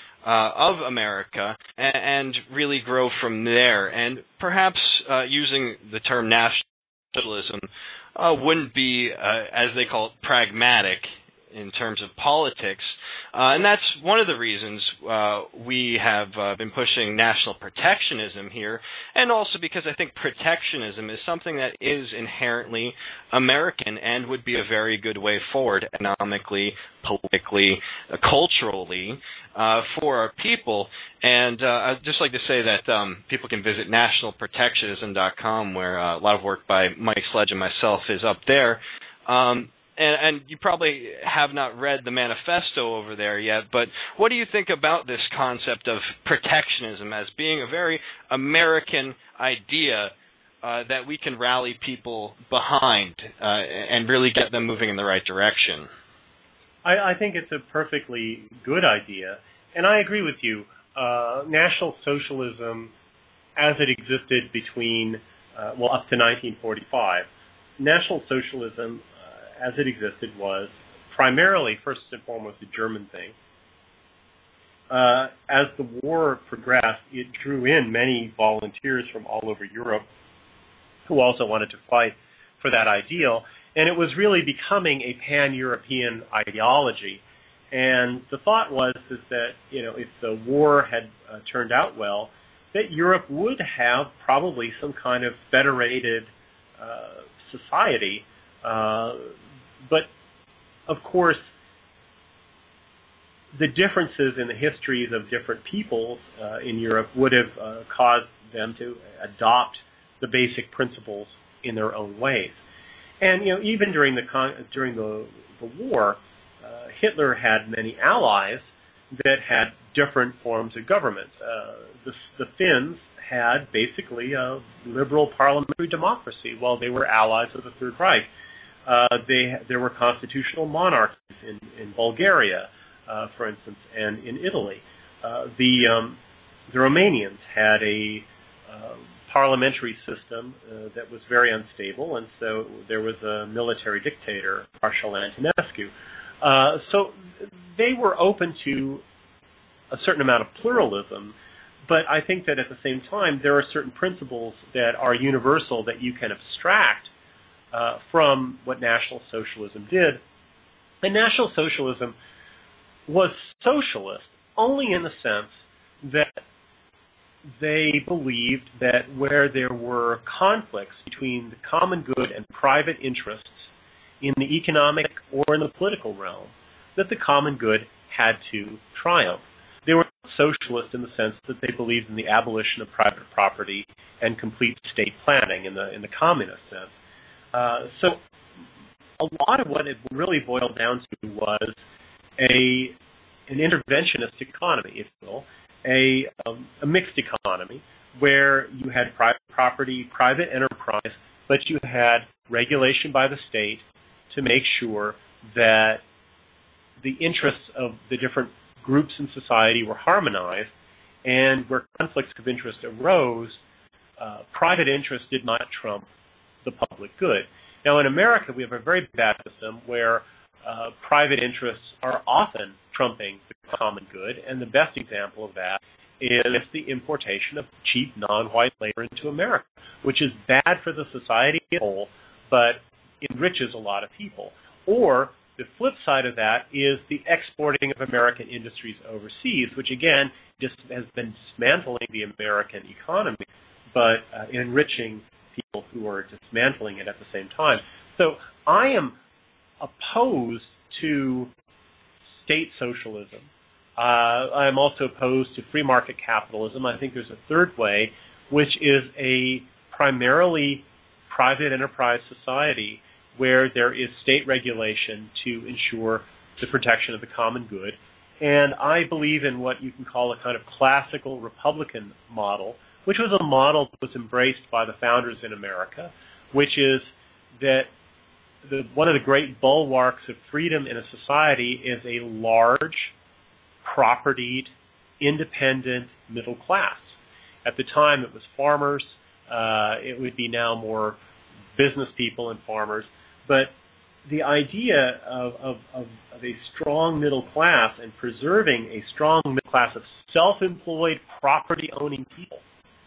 of America and really grow from there. And perhaps using the term national socialism wouldn't be, as they call it, pragmatic in terms of politics. And that's one of the reasons we have been pushing national protectionism here, and also because I think protectionism is something that is inherently American and would be a very good way forward economically, politically, culturally for our people. And I'd just like to say that people can visit nationalprotectionism.com, where a lot of work by Mike Sledge and myself is up there. And you probably have not read the manifesto over there yet, but what do you think about this concept of protectionism as being a very American idea that we can rally people behind and really get them moving in the right direction? I think it's a perfectly good idea, and I agree with you. National Socialism, as it existed between, up to 1945, National Socialism as it existed was primarily, first and foremost, a German thing. As the war progressed, it drew in many volunteers from all over Europe who also wanted to fight for that ideal, and it was really becoming a pan-European ideology. And the thought was that if the war had turned out well, that Europe would have probably some kind of federated society. But, of course, the differences in the histories of different peoples in Europe would have caused them to adopt the basic principles in their own ways. And even during the war, Hitler had many allies that had different forms of government. The Finns had basically a liberal parliamentary democracy while they were allies of the Third Reich. There were constitutional monarchies in Bulgaria, for instance, and in Italy. The Romanians had a parliamentary system that was very unstable, and so there was a military dictator, Marshal Antonescu. So they were open to a certain amount of pluralism, but I think that at the same time there are certain principles that are universal that you can abstract from what National Socialism did. And National Socialism was socialist only in the sense that they believed that where there were conflicts between the common good and private interests in the economic or in the political realm, that the common good had to triumph. They were socialist in the sense that they believed in the abolition of private property and complete state planning in the communist sense. So a lot of what it really boiled down to was an interventionist economy, if you will, a mixed economy where you had private property, private enterprise, but you had regulation by the state to make sure that the interests of the different groups in society were harmonized, and where conflicts of interest arose, private interest did not trump the public good. Now, in America, we have a very bad system where private interests are often trumping the common good, and the best example of that is the importation of cheap non-white labor into America, which is bad for the society as a whole, but enriches a lot of people. Or the flip side of that is the exporting of American industries overseas, which again just has been dismantling the American economy, but enriching people who are dismantling it at the same time. So I am opposed to state socialism. I'm also opposed to free market capitalism. I think there's a third way, which is a primarily private enterprise society where there is state regulation to ensure the protection of the common good. And I believe in what you can call a kind of classical Republican model, which was a model that was embraced by the founders in America, which is that one of the great bulwarks of freedom in a society is a large, propertied, independent middle class. At the time, it was farmers. It would be now more business people and farmers. But the idea of a strong middle class and preserving a strong middle class of self-employed, property-owning people.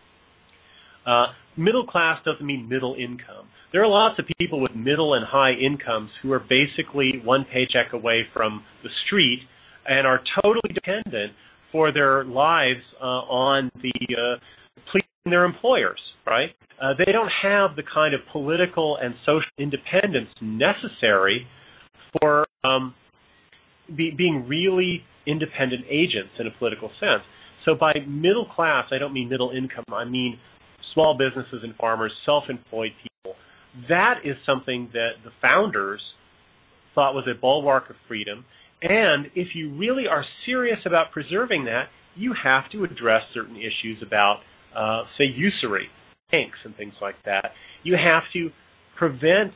Middle class doesn't mean middle income. There are lots of people with middle and high incomes who are basically one paycheck away from the street and are totally dependent for their lives on the pleasing their employers, right? They don't have the kind of political and social independence necessary for being really independent agents in a political sense. So by middle class, I don't mean middle income. I mean small businesses and farmers, self-employed people. That is something that the founders thought was a bulwark of freedom. And if you really are serious about preserving that, you have to address certain issues about, say, usury, banks, and things like that. You have to prevent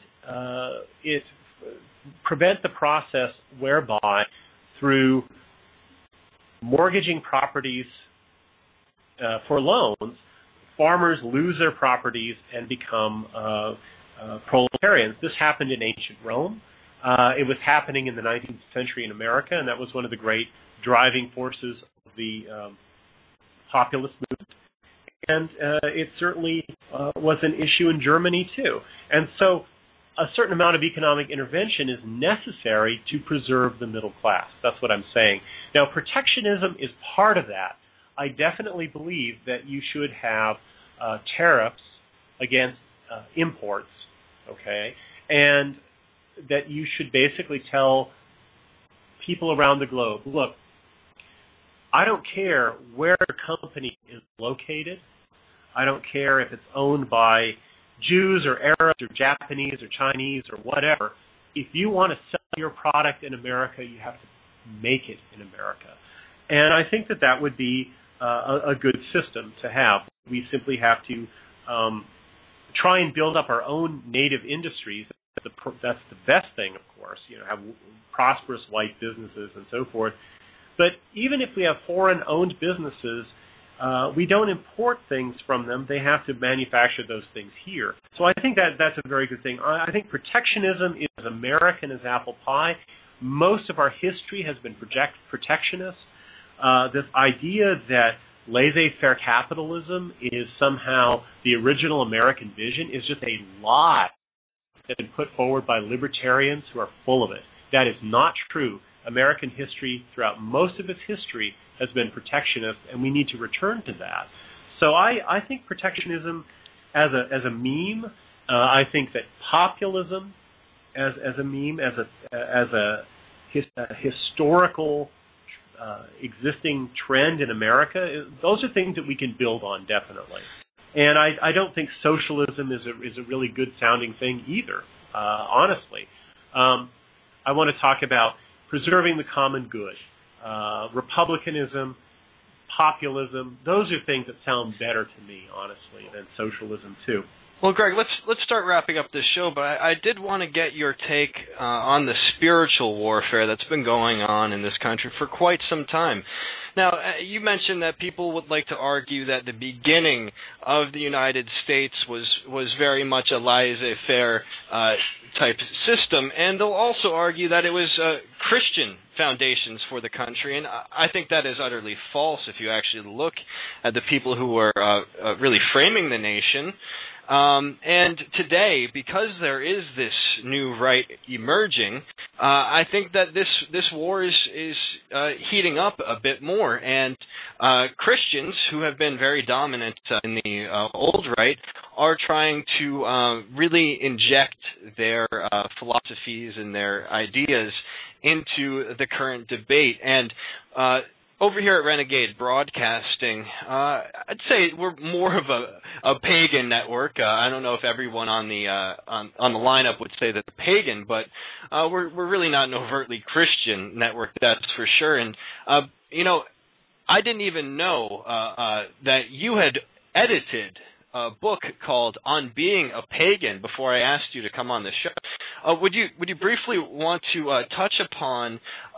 the process whereby, through mortgaging properties for loans, farmers lose their properties and become proletarians. This happened in ancient Rome. It was happening in the 19th century in America, and that was one of the great driving forces of the populist movement. And it certainly was an issue in Germany, too. And so a certain amount of economic intervention is necessary to preserve the middle class. That's what I'm saying. Now, protectionism is part of that. I definitely believe that you should have tariffs against imports, okay, and that you should basically tell people around the globe, look, I don't care where a company is located. I don't care if it's owned by Jews or Arabs or Japanese or Chinese or whatever. If you want to sell your product in America, you have to make it in America. And I think that would be a good system to have. We simply have to try and build up our own native industries. That's the best thing, of course, have prosperous white businesses and so forth. But even if we have foreign-owned businesses, we don't import things from them. They have to manufacture those things here. So I think that's a very good thing. I think protectionism is as American as apple pie. Most of our history has been protectionist. This idea that laissez-faire capitalism is somehow the original American vision is just a lie that's been put forward by libertarians who are full of it. That is not true. American history, throughout most of its history, has been protectionist, and we need to return to that. So I think protectionism as a meme. I think that populism as a meme, as a historical existing trend in America, those are things that we can build on, definitely. And I don't think socialism is a really good sounding thing either, honestly. I want to talk about preserving the common good. Republicanism, populism, those are things that sound better to me, honestly, than socialism, too. Well, Greg, let's start wrapping up this show, but I did want to get your take on the spiritual warfare that's been going on in this country for quite some time. Now, you mentioned that people would like to argue that the beginning of the United States was very much a laissez-faire type system, and they'll also argue that it was Christian foundations for the country, and I think that is utterly false if you actually look at the people who were really framing the nation. And today, because there is this new right emerging, I think that this war is heating up a bit more, and Christians who have been very dominant in the old right are trying to really inject their philosophies and their ideas into the current debate. And over here at Renegade Broadcasting, I'd say we're more of a pagan network. I don't know if everyone on the lineup would say that they're pagan, but we're really not an overtly Christian network, that's for sure. And I didn't even know that you had edited a book called On Being a Pagan before I asked you to come on the show. Would you briefly want to touch upon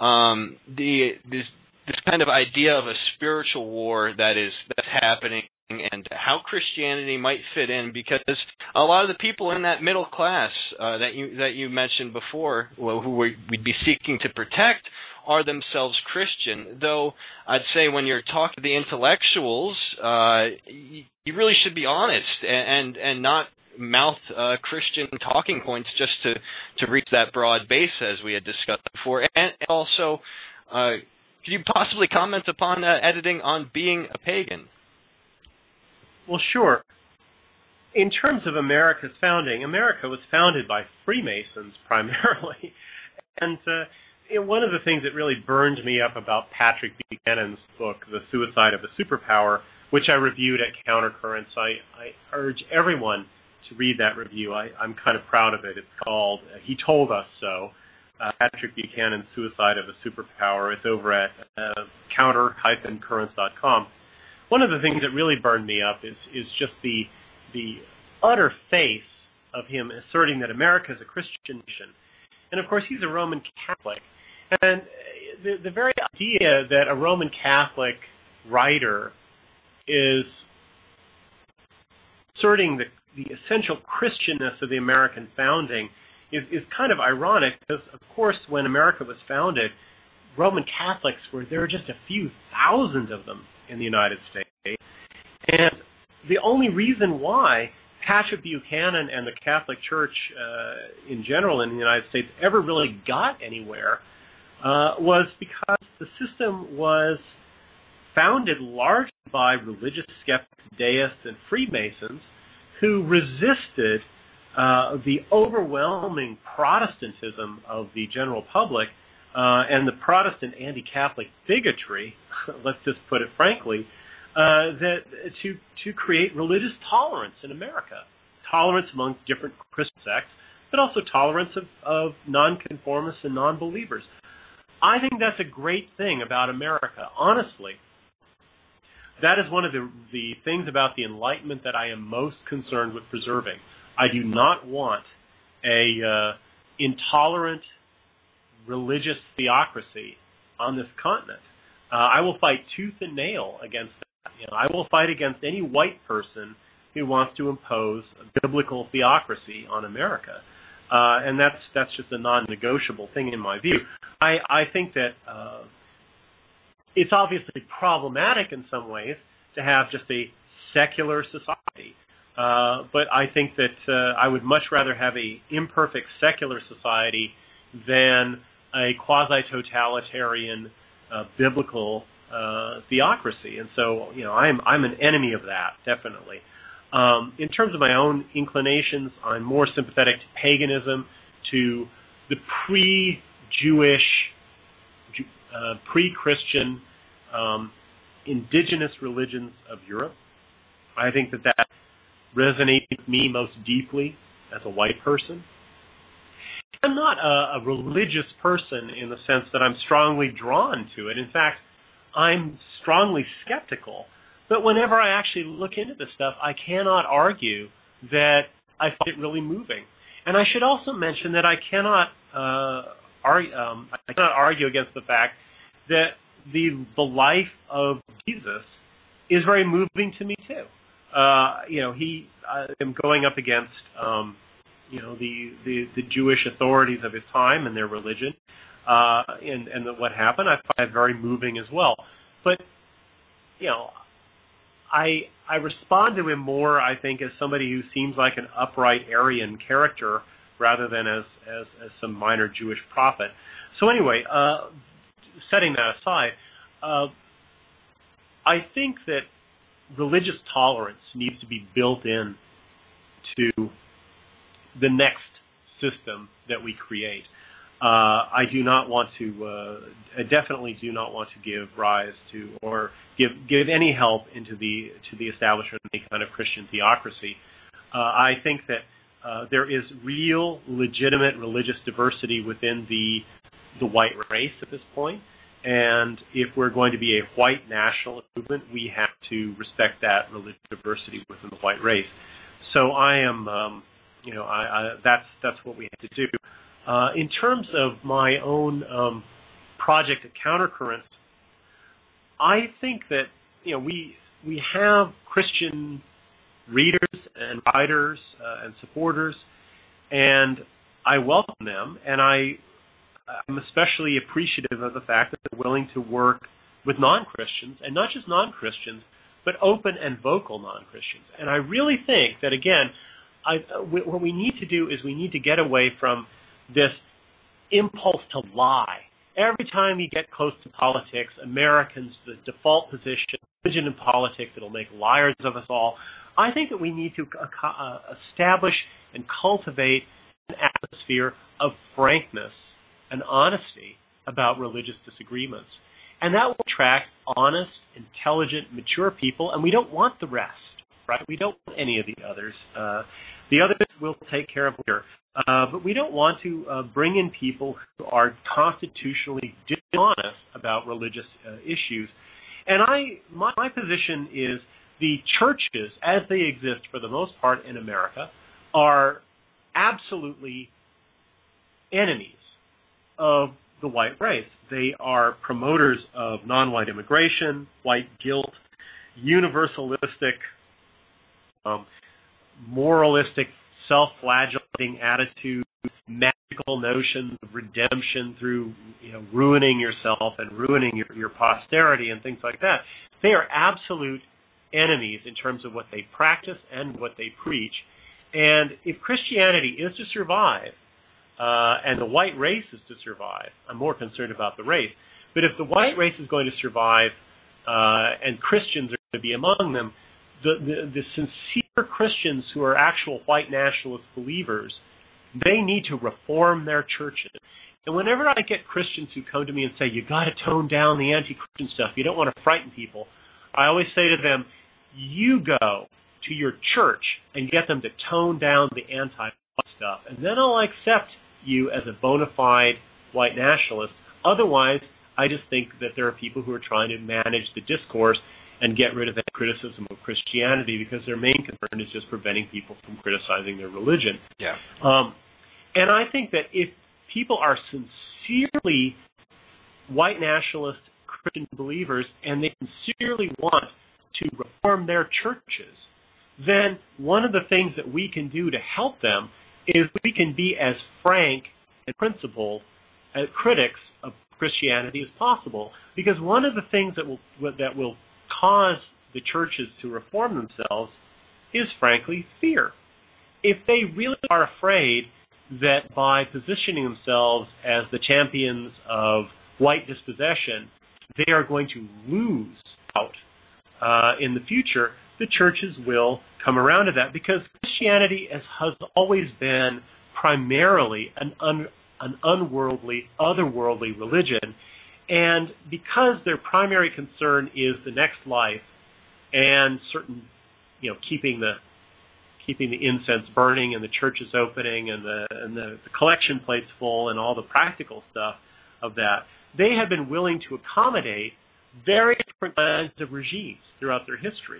this kind of idea of a spiritual war that's happening and how Christianity might fit in, because a lot of the people in that middle class that you mentioned before, who we'd be seeking to protect, are themselves Christian. Though I'd say when you're talking to the intellectuals, you really should be honest and not mouth Christian talking points just to reach that broad base as we had discussed before. And also, could you possibly comment upon editing On Being a Pagan? Well, sure. In terms of America's founding, America was founded by Freemasons primarily. And one of the things that really burned me up about Patrick Buchanan's book, The Suicide of a Superpower, which I reviewed at Countercurrents, I urge everyone to read that review. I'm kind of proud of it. It's called He Told Us So. Patrick Buchanan's Suicide of a Superpower. It's over at counter-currents.com. One of the things that really burned me up is just the utter faith of him asserting that America is a Christian nation. And, of course, he's a Roman Catholic. And the very idea that a Roman Catholic writer is asserting the essential Christianness of the American founding is kind of ironic, because, of course, when America was founded, Roman Catholics there were just a few thousand of them in the United States. And the only reason why Patrick Buchanan and the Catholic Church in general in the United States ever really got anywhere was because the system was founded largely by religious skeptics, deists, and Freemasons who resisted the overwhelming Protestantism of the general public and the Protestant anti-Catholic bigotry, let's just put it frankly, that to create religious tolerance in America, tolerance among different Christian sects, but also tolerance of nonconformists and non-believers. I think that's a great thing about America, honestly. That is one of the things about the Enlightenment that I am most concerned with preserving. I do not want a intolerant religious theocracy on this continent. I will fight tooth and nail against that. I will fight against any white person who wants to impose a biblical theocracy on America. And that's just a non-negotiable thing in my view. I think that it's obviously problematic in some ways to have just a secular society. But I think that I would much rather have a imperfect secular society than a quasi-totalitarian biblical theocracy. And so, I'm an enemy of that, definitely. In terms of my own inclinations, I'm more sympathetic to paganism, to the pre-Jewish, pre-Christian, indigenous religions of Europe. I think that resonates with me most deeply as a white person. I'm not a religious person in the sense that I'm strongly drawn to it. In fact, I'm strongly skeptical. But whenever I actually look into this stuff, I cannot argue that I find it really moving. And I should also mention that I cannot argue against the fact that the life of Jesus is very moving to me too. He am going up against the Jewish authorities of his time and their religion, and what happened. I find it very moving as well. But I respond to him more, I think, as somebody who seems like an upright Aryan character rather than as some minor Jewish prophet. So anyway, setting that aside, I think that religious tolerance needs to be built in to the next system that we create. I do not want to, I definitely do not want to give rise to or give any help to the establishment of any kind of Christian theocracy. I think that there is real, legitimate religious diversity within the white race at this point. And if we're going to be a white nationalist movement, we have to respect that religious diversity within the white race. So I am, that's what we have to do. In terms of my own project at Countercurrents, I think that we have Christian readers and writers and supporters, and I welcome them, and I'm especially appreciative of the fact that they're willing to work with non-Christians, and not just non-Christians, but open and vocal non-Christians. And I really think that, again, what we need to do is we need to get away from this impulse to lie. Every time you get close to politics, Americans, the default position, religion and politics, it'll make liars of us all. I think that we need to establish and cultivate an atmosphere of frankness and honesty about religious disagreements. And that will attract honest, intelligent, mature people, and we don't want the rest, right? We don't want any of the others. The others will take care of later. But we don't want to bring in people who are constitutionally dishonest about religious issues. And my position is the churches, as they exist for the most part in America, are absolutely enemies of the white race. They are promoters of non-white immigration, white guilt, universalistic, moralistic, self-flagellating attitudes, magical notions of redemption through ruining yourself and ruining your posterity and things like that. They are absolute enemies in terms of what they practice and what they preach. And if Christianity is to survive, and the white race is to survive, I'm more concerned about the race, but if the white race is going to survive and Christians are going to be among them, the sincere Christians who are actual white nationalist believers, they need to reform their churches. And whenever I get Christians who come to me and say, you got to tone down the anti-Christian stuff, you don't want to frighten people, I always say to them, you go to your church and get them to tone down the anti-white stuff, and then I'll accept you as a bona fide white nationalist. Otherwise, I just think that there are people who are trying to manage the discourse and get rid of that criticism of Christianity because their main concern is just preventing people from criticizing their religion. Yeah. And I think that if people are sincerely white nationalist Christian believers and they sincerely want to reform their churches, then one of the things that we can do to help them is we can be as frank and principled as critics of Christianity as possible. Because one of the things that will cause the churches to reform themselves is, frankly, fear. If they really are afraid that by positioning themselves as the champions of white dispossession, they are going to lose out in the future, the churches will come around to that, because Christianity has always been primarily an unworldly, otherworldly religion. And because their primary concern is the next life and certain, keeping keeping the incense burning and the churches opening and the collection plates full and all the practical stuff of that, they have been willing to accommodate very different kinds of regimes throughout their history.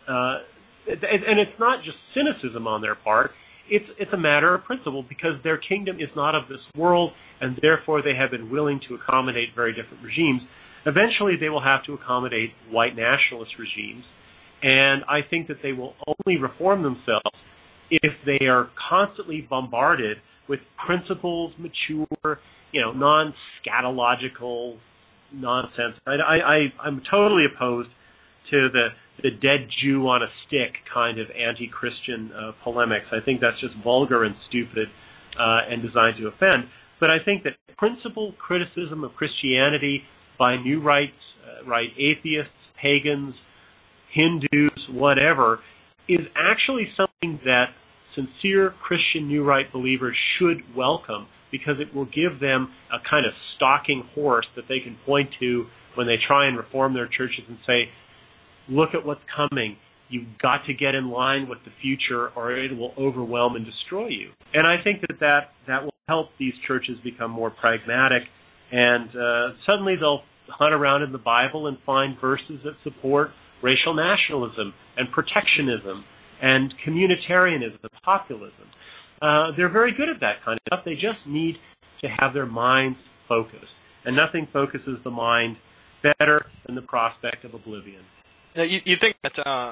And it's not just cynicism on their part. It's a matter of principle, because their kingdom is not of this world, and therefore they have been willing to accommodate very different regimes. Eventually they will have to accommodate white nationalist regimes, and I think that they will only reform themselves if they are constantly bombarded with principles, mature, non-scatological nonsense. I'm totally opposed to the dead Jew on a stick kind of anti-Christian polemics. I think that's just vulgar and stupid and designed to offend. But I think that principled criticism of Christianity by new right atheists, pagans, Hindus, whatever, is actually something that sincere Christian new right believers should welcome, because it will give them a kind of stalking horse that they can point to when they try and reform their churches and say, look at what's coming. You've got to get in line with the future, or it will overwhelm and destroy you. And I think that will help these churches become more pragmatic, and suddenly they'll hunt around in the Bible and find verses that support racial nationalism and protectionism and communitarianism, populism. They're very good at that kind of stuff. They just need to have their minds focused. And nothing focuses the mind better than the prospect of oblivion. Now, you think that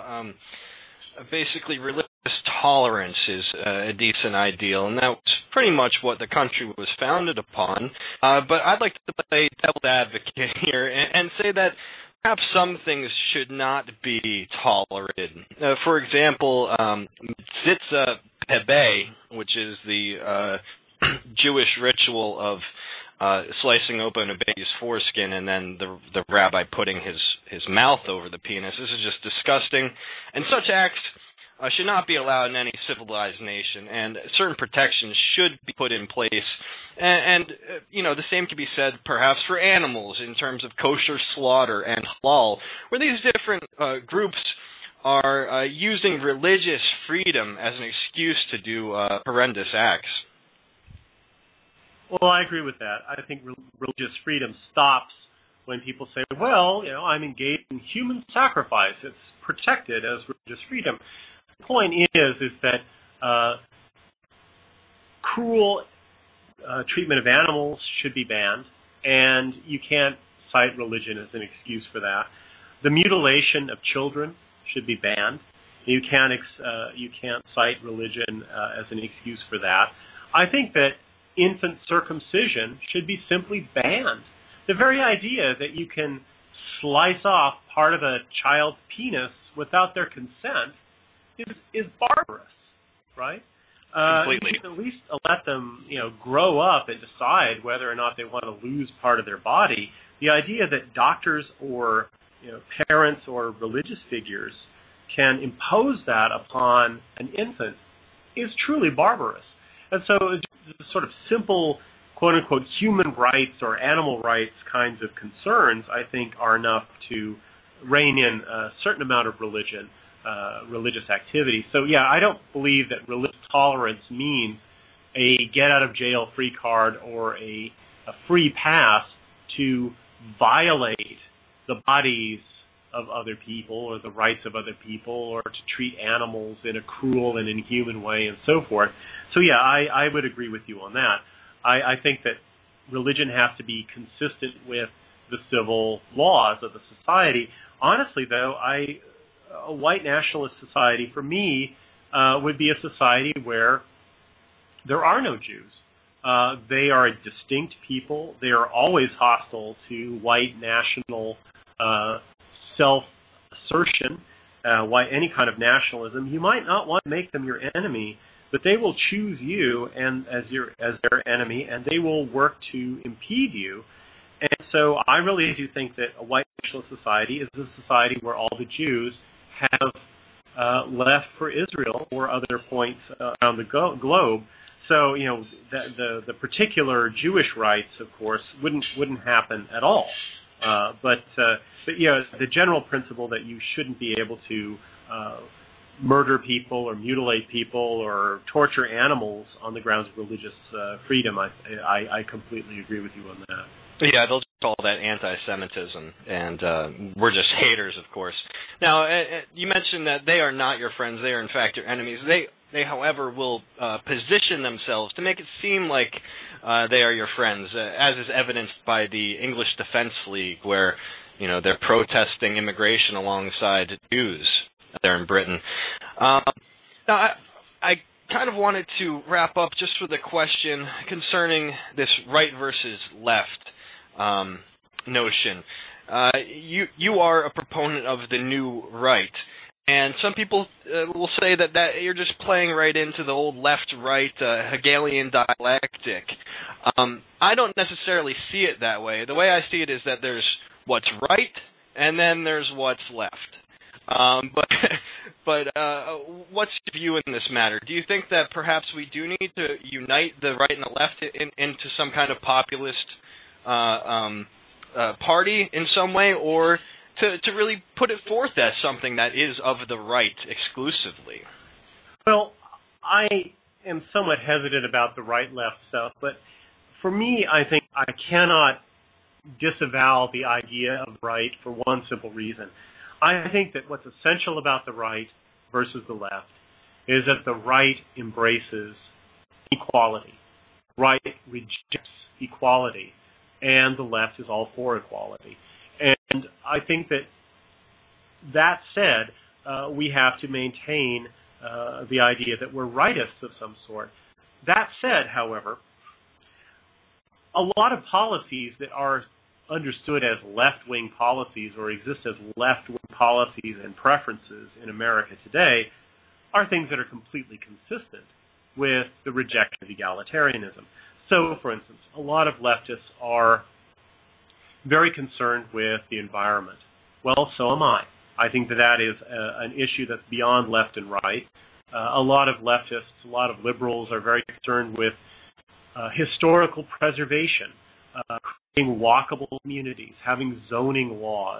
basically religious tolerance is a decent ideal, and that was pretty much what the country was founded upon. But I'd like to play devil's advocate here and say that perhaps some things should not be tolerated. For example, Mitzvah Pebe, which is the Jewish ritual of slicing open a baby's foreskin and then the rabbi putting his mouth over the penis. This is just disgusting. And such acts should not be allowed in any civilized nation, and certain protections should be put in place. And the same can be said perhaps for animals in terms of kosher slaughter and halal, where these different groups are using religious freedom as an excuse to do horrendous acts. Well, I agree with that. I think religious freedom stops when people say, well, I'm engaged in human sacrifice. It's protected as religious freedom. The point is that cruel treatment of animals should be banned, and you can't cite religion as an excuse for that. The mutilation of children should be banned. You can't cite religion as an excuse for that. I think that infant circumcision should be simply banned. The very idea that you can slice off part of a child's penis without their consent is barbarous, right? Completely. You can at least let them, grow up and decide whether or not they want to lose part of their body. The idea that doctors or parents or religious figures can impose that upon an infant is truly barbarous. And so sort of simple, quote-unquote, human rights or animal rights kinds of concerns, I think, are enough to rein in a certain amount of religious activity. So, yeah, I don't believe that religious tolerance means a get-out-of-jail-free card or a free pass to violate the bodies of other people or the rights of other people, or to treat animals in a cruel and inhuman way and so forth. So, yeah, I would agree with you on that. I think that religion has to be consistent with the civil laws of the society. Honestly, though, a white nationalist society, for me, would be a society where there are no Jews. They are a distinct people. They are always hostile to white national self-assertion, any kind of nationalism. You might not want to make them your enemy, but they will choose you as their enemy, and they will work to impede you. And so I really do think that a white nationalist society is a society where all the Jews have left for Israel or other points around the globe. So the particular Jewish rights, of course, wouldn't happen at all. But the general principle that you shouldn't be able to murder people or mutilate people or torture animals on the grounds of religious freedom. I completely agree with you on that. Yeah, they'll just call that anti-Semitism, and we're just haters, of course. Now, you mentioned that they are not your friends; they are, in fact, your enemies. They, however, will position themselves to make it seem like they are your friends, as is evidenced by the English Defense League, where they're protesting immigration alongside Jews there in Britain. Now, I kind of wanted to wrap up just with a question concerning this right versus left notion. You are a proponent of the new right, and some people will say that you're just playing right into the old left-right Hegelian dialectic. I don't necessarily see it that way. The way I see it is that there's what's right, and then there's what's left. But what's your view in this matter? Do you think that perhaps we do need to unite the right and the left into some kind of populist party in some way, or to really put it forth as something that is of the right exclusively? Well, I am somewhat hesitant about the right-left stuff, but for me, I think I cannot disavow the idea of right for one simple reason. I think that what's essential about the right versus the left is that the right embraces equality. Right rejects equality, and the left is all for equality. And I think that said, we have to maintain the idea that we're rightists of some sort. That said, however, a lot of policies that are understood as left-wing policies or exist as left-wing policies and preferences in America today are things that are completely consistent with the rejection of egalitarianism. So, for instance, a lot of leftists are very concerned with the environment. Well, so am I. I think that is an issue that's beyond left and right. A lot of leftists, a lot of liberals are very concerned with historical preservation, creating walkable communities, having zoning laws,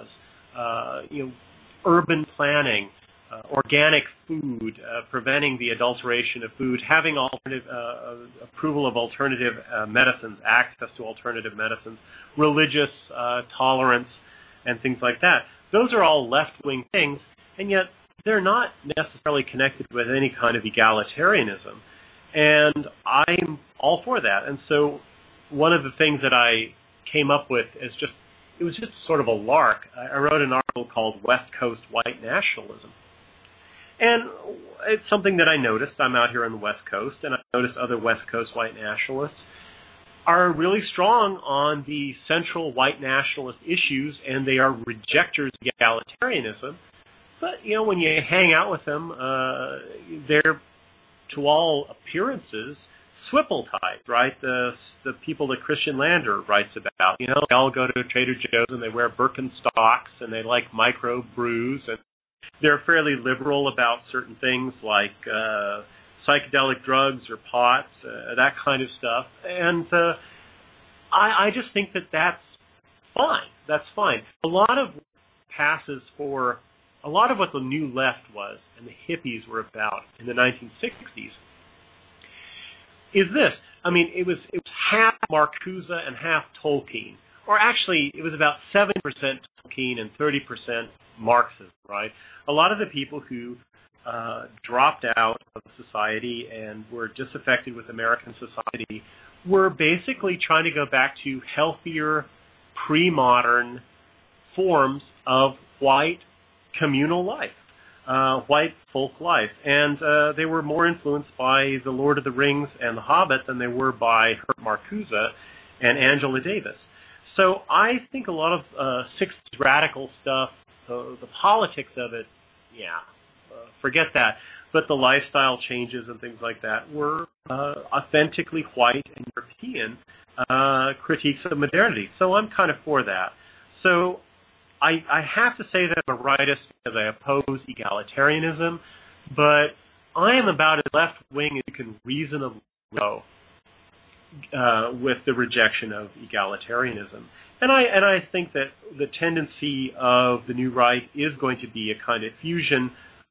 urban planning, organic food, preventing the adulteration of food, having approval of alternative medicines, access to alternative medicines, religious tolerance, and things like that. Those are all left-wing things, and yet they're not necessarily connected with any kind of egalitarianism. And I'm all for that. And so one of the things that I came up with is it was just sort of a lark. I wrote an article called West Coast White Nationalism. And it's something that I noticed. I'm out here on the West Coast, and I noticed other West Coast white nationalists are really strong on the central white nationalist issues, and they are rejectors of egalitarianism. But, when you hang out with them, they're, to all appearances, Swipple-type, right? The people that Christian Lander writes about. They all go to Trader Joe's and they wear Birkenstocks and they like micro brews, and they're fairly liberal about certain things like psychedelic drugs or pots, that kind of stuff. And I just think that that's fine. That's fine. A lot of what the New Left was and the hippies were about in the 1960s is this. I mean, it was half Marcuse and half Tolkien. Or actually, it was about 70% Tolkien and 30% Marxism, right? A lot of the people who dropped out of society and were disaffected with American society were basically trying to go back to healthier, pre-modern forms of white communal life, white folk life. And they were more influenced by The Lord of the Rings and The Hobbit than they were by Herb Marcuse and Angela Davis. So I think a lot of 60s radical stuff, the politics of it, forget that. But the lifestyle changes and things like that were authentically white and European critiques of modernity. So I'm kind of for that. So I have to say that I'm a rightist because I oppose egalitarianism, but I am about as left-wing as you can reasonably go with the rejection of egalitarianism. And I think that the tendency of the new right is going to be a kind of fusion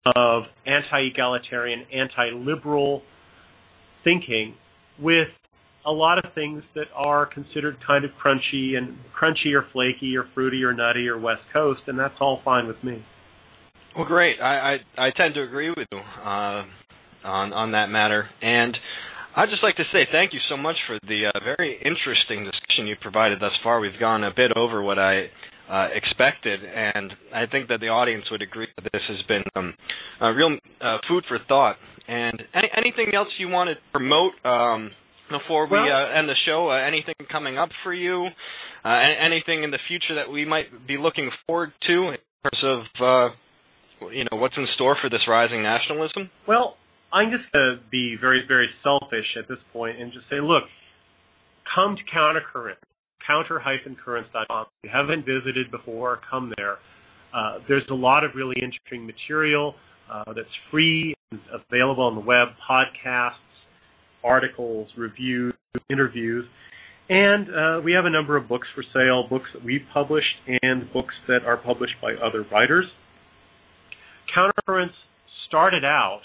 of anti-egalitarian, anti-liberal thinking with a lot of things that are considered kind of crunchy or flaky or fruity or nutty or West Coast, and that's all fine with me. Well, great. I tend to agree with you on that matter, and I'd just like to say thank you so much for the very interesting discussion you provided thus far. We've gone a bit over what I expected, and I think that the audience would agree that this has been real food for thought. And anything else you want to promote before we end the show? Anything coming up for you? Anything in the future that we might be looking forward to in terms of what's in store for this rising nationalism? Well, I'm just going to be very, very selfish at this point and just say, look, come to Countercurrent, counter-currents.com. If you haven't visited before, come there. There's a lot of really interesting material that's free and available on the web, podcasts, articles, reviews, interviews. And we have a number of books for sale, books that we've published and books that are published by other writers. Countercurrents started out,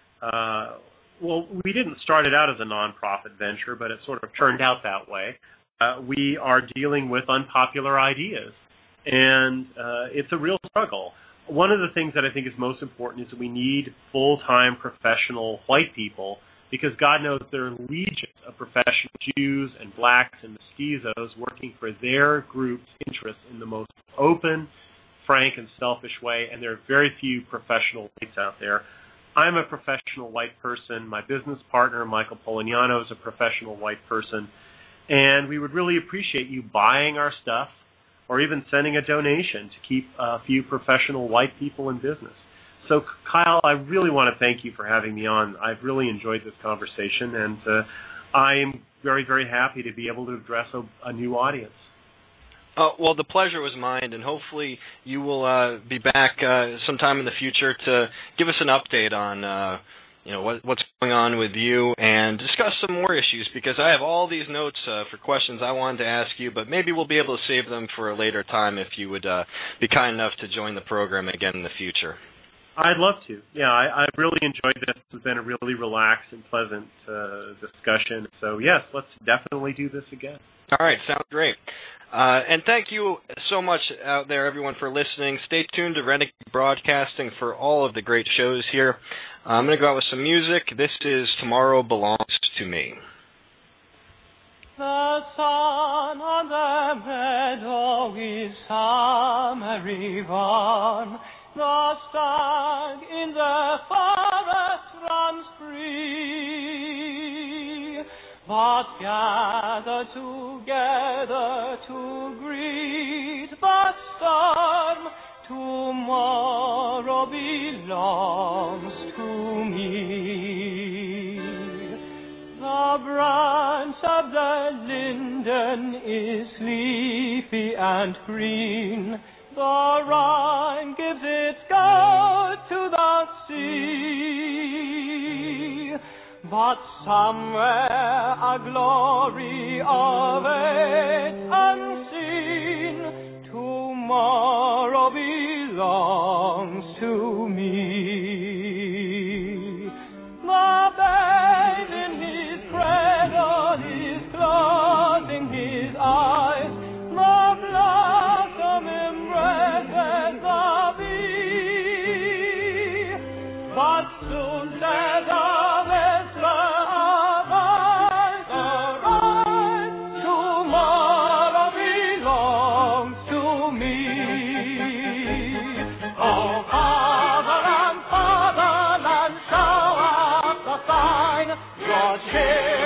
we didn't start it out as a nonprofit venture, but it sort of turned out that way. We are dealing with unpopular ideas, and it's a real struggle. One of the things that I think is most important is that we need full-time professional white people, because God knows there are legions of professional Jews and blacks and mestizos working for their group's interests in the most open, frank, and selfish way, and there are very few professional whites out there. I'm a professional white person. My business partner, Michael Polignano, is a professional white person, and we would really appreciate you buying our stuff or even sending a donation to keep a few professional white people in business. So, Kyle, I really want to thank you for having me on. I've really enjoyed this conversation, and I'm very, very happy to be able to address a new audience. Well, the pleasure was mine, and hopefully you will be back sometime in the future to give us an update on what's going on with you and discuss some more issues, because I have all these notes for questions I wanted to ask you, but maybe we'll be able to save them for a later time if you would be kind enough to join the program again in the future. I'd love to. Yeah, I really enjoyed this. It's been a really relaxed and pleasant discussion. So, yes, let's definitely do this again. All right, sounds great. And thank you so much out there, everyone, for listening. Stay tuned to Renegade Broadcasting for all of the great shows here. I'm going to go out with some music. This is Tomorrow Belongs to Me. The sun on the meadow is summery warm. The stag in the forest runs free, but gather together to greet the storm. Tomorrow belongs to me. The branch of the linden is leafy and green. The Rhine gives its gold to the sea, but somewhere a glory awaits unseen. Tomorrow belongs to me. The babe in his cradle is closing his eyes. The blossom embraces the bee, but soon says the whisper arise, arise. Tomorrow belongs to me. Oh, fatherland, fatherland, show us the sign. Your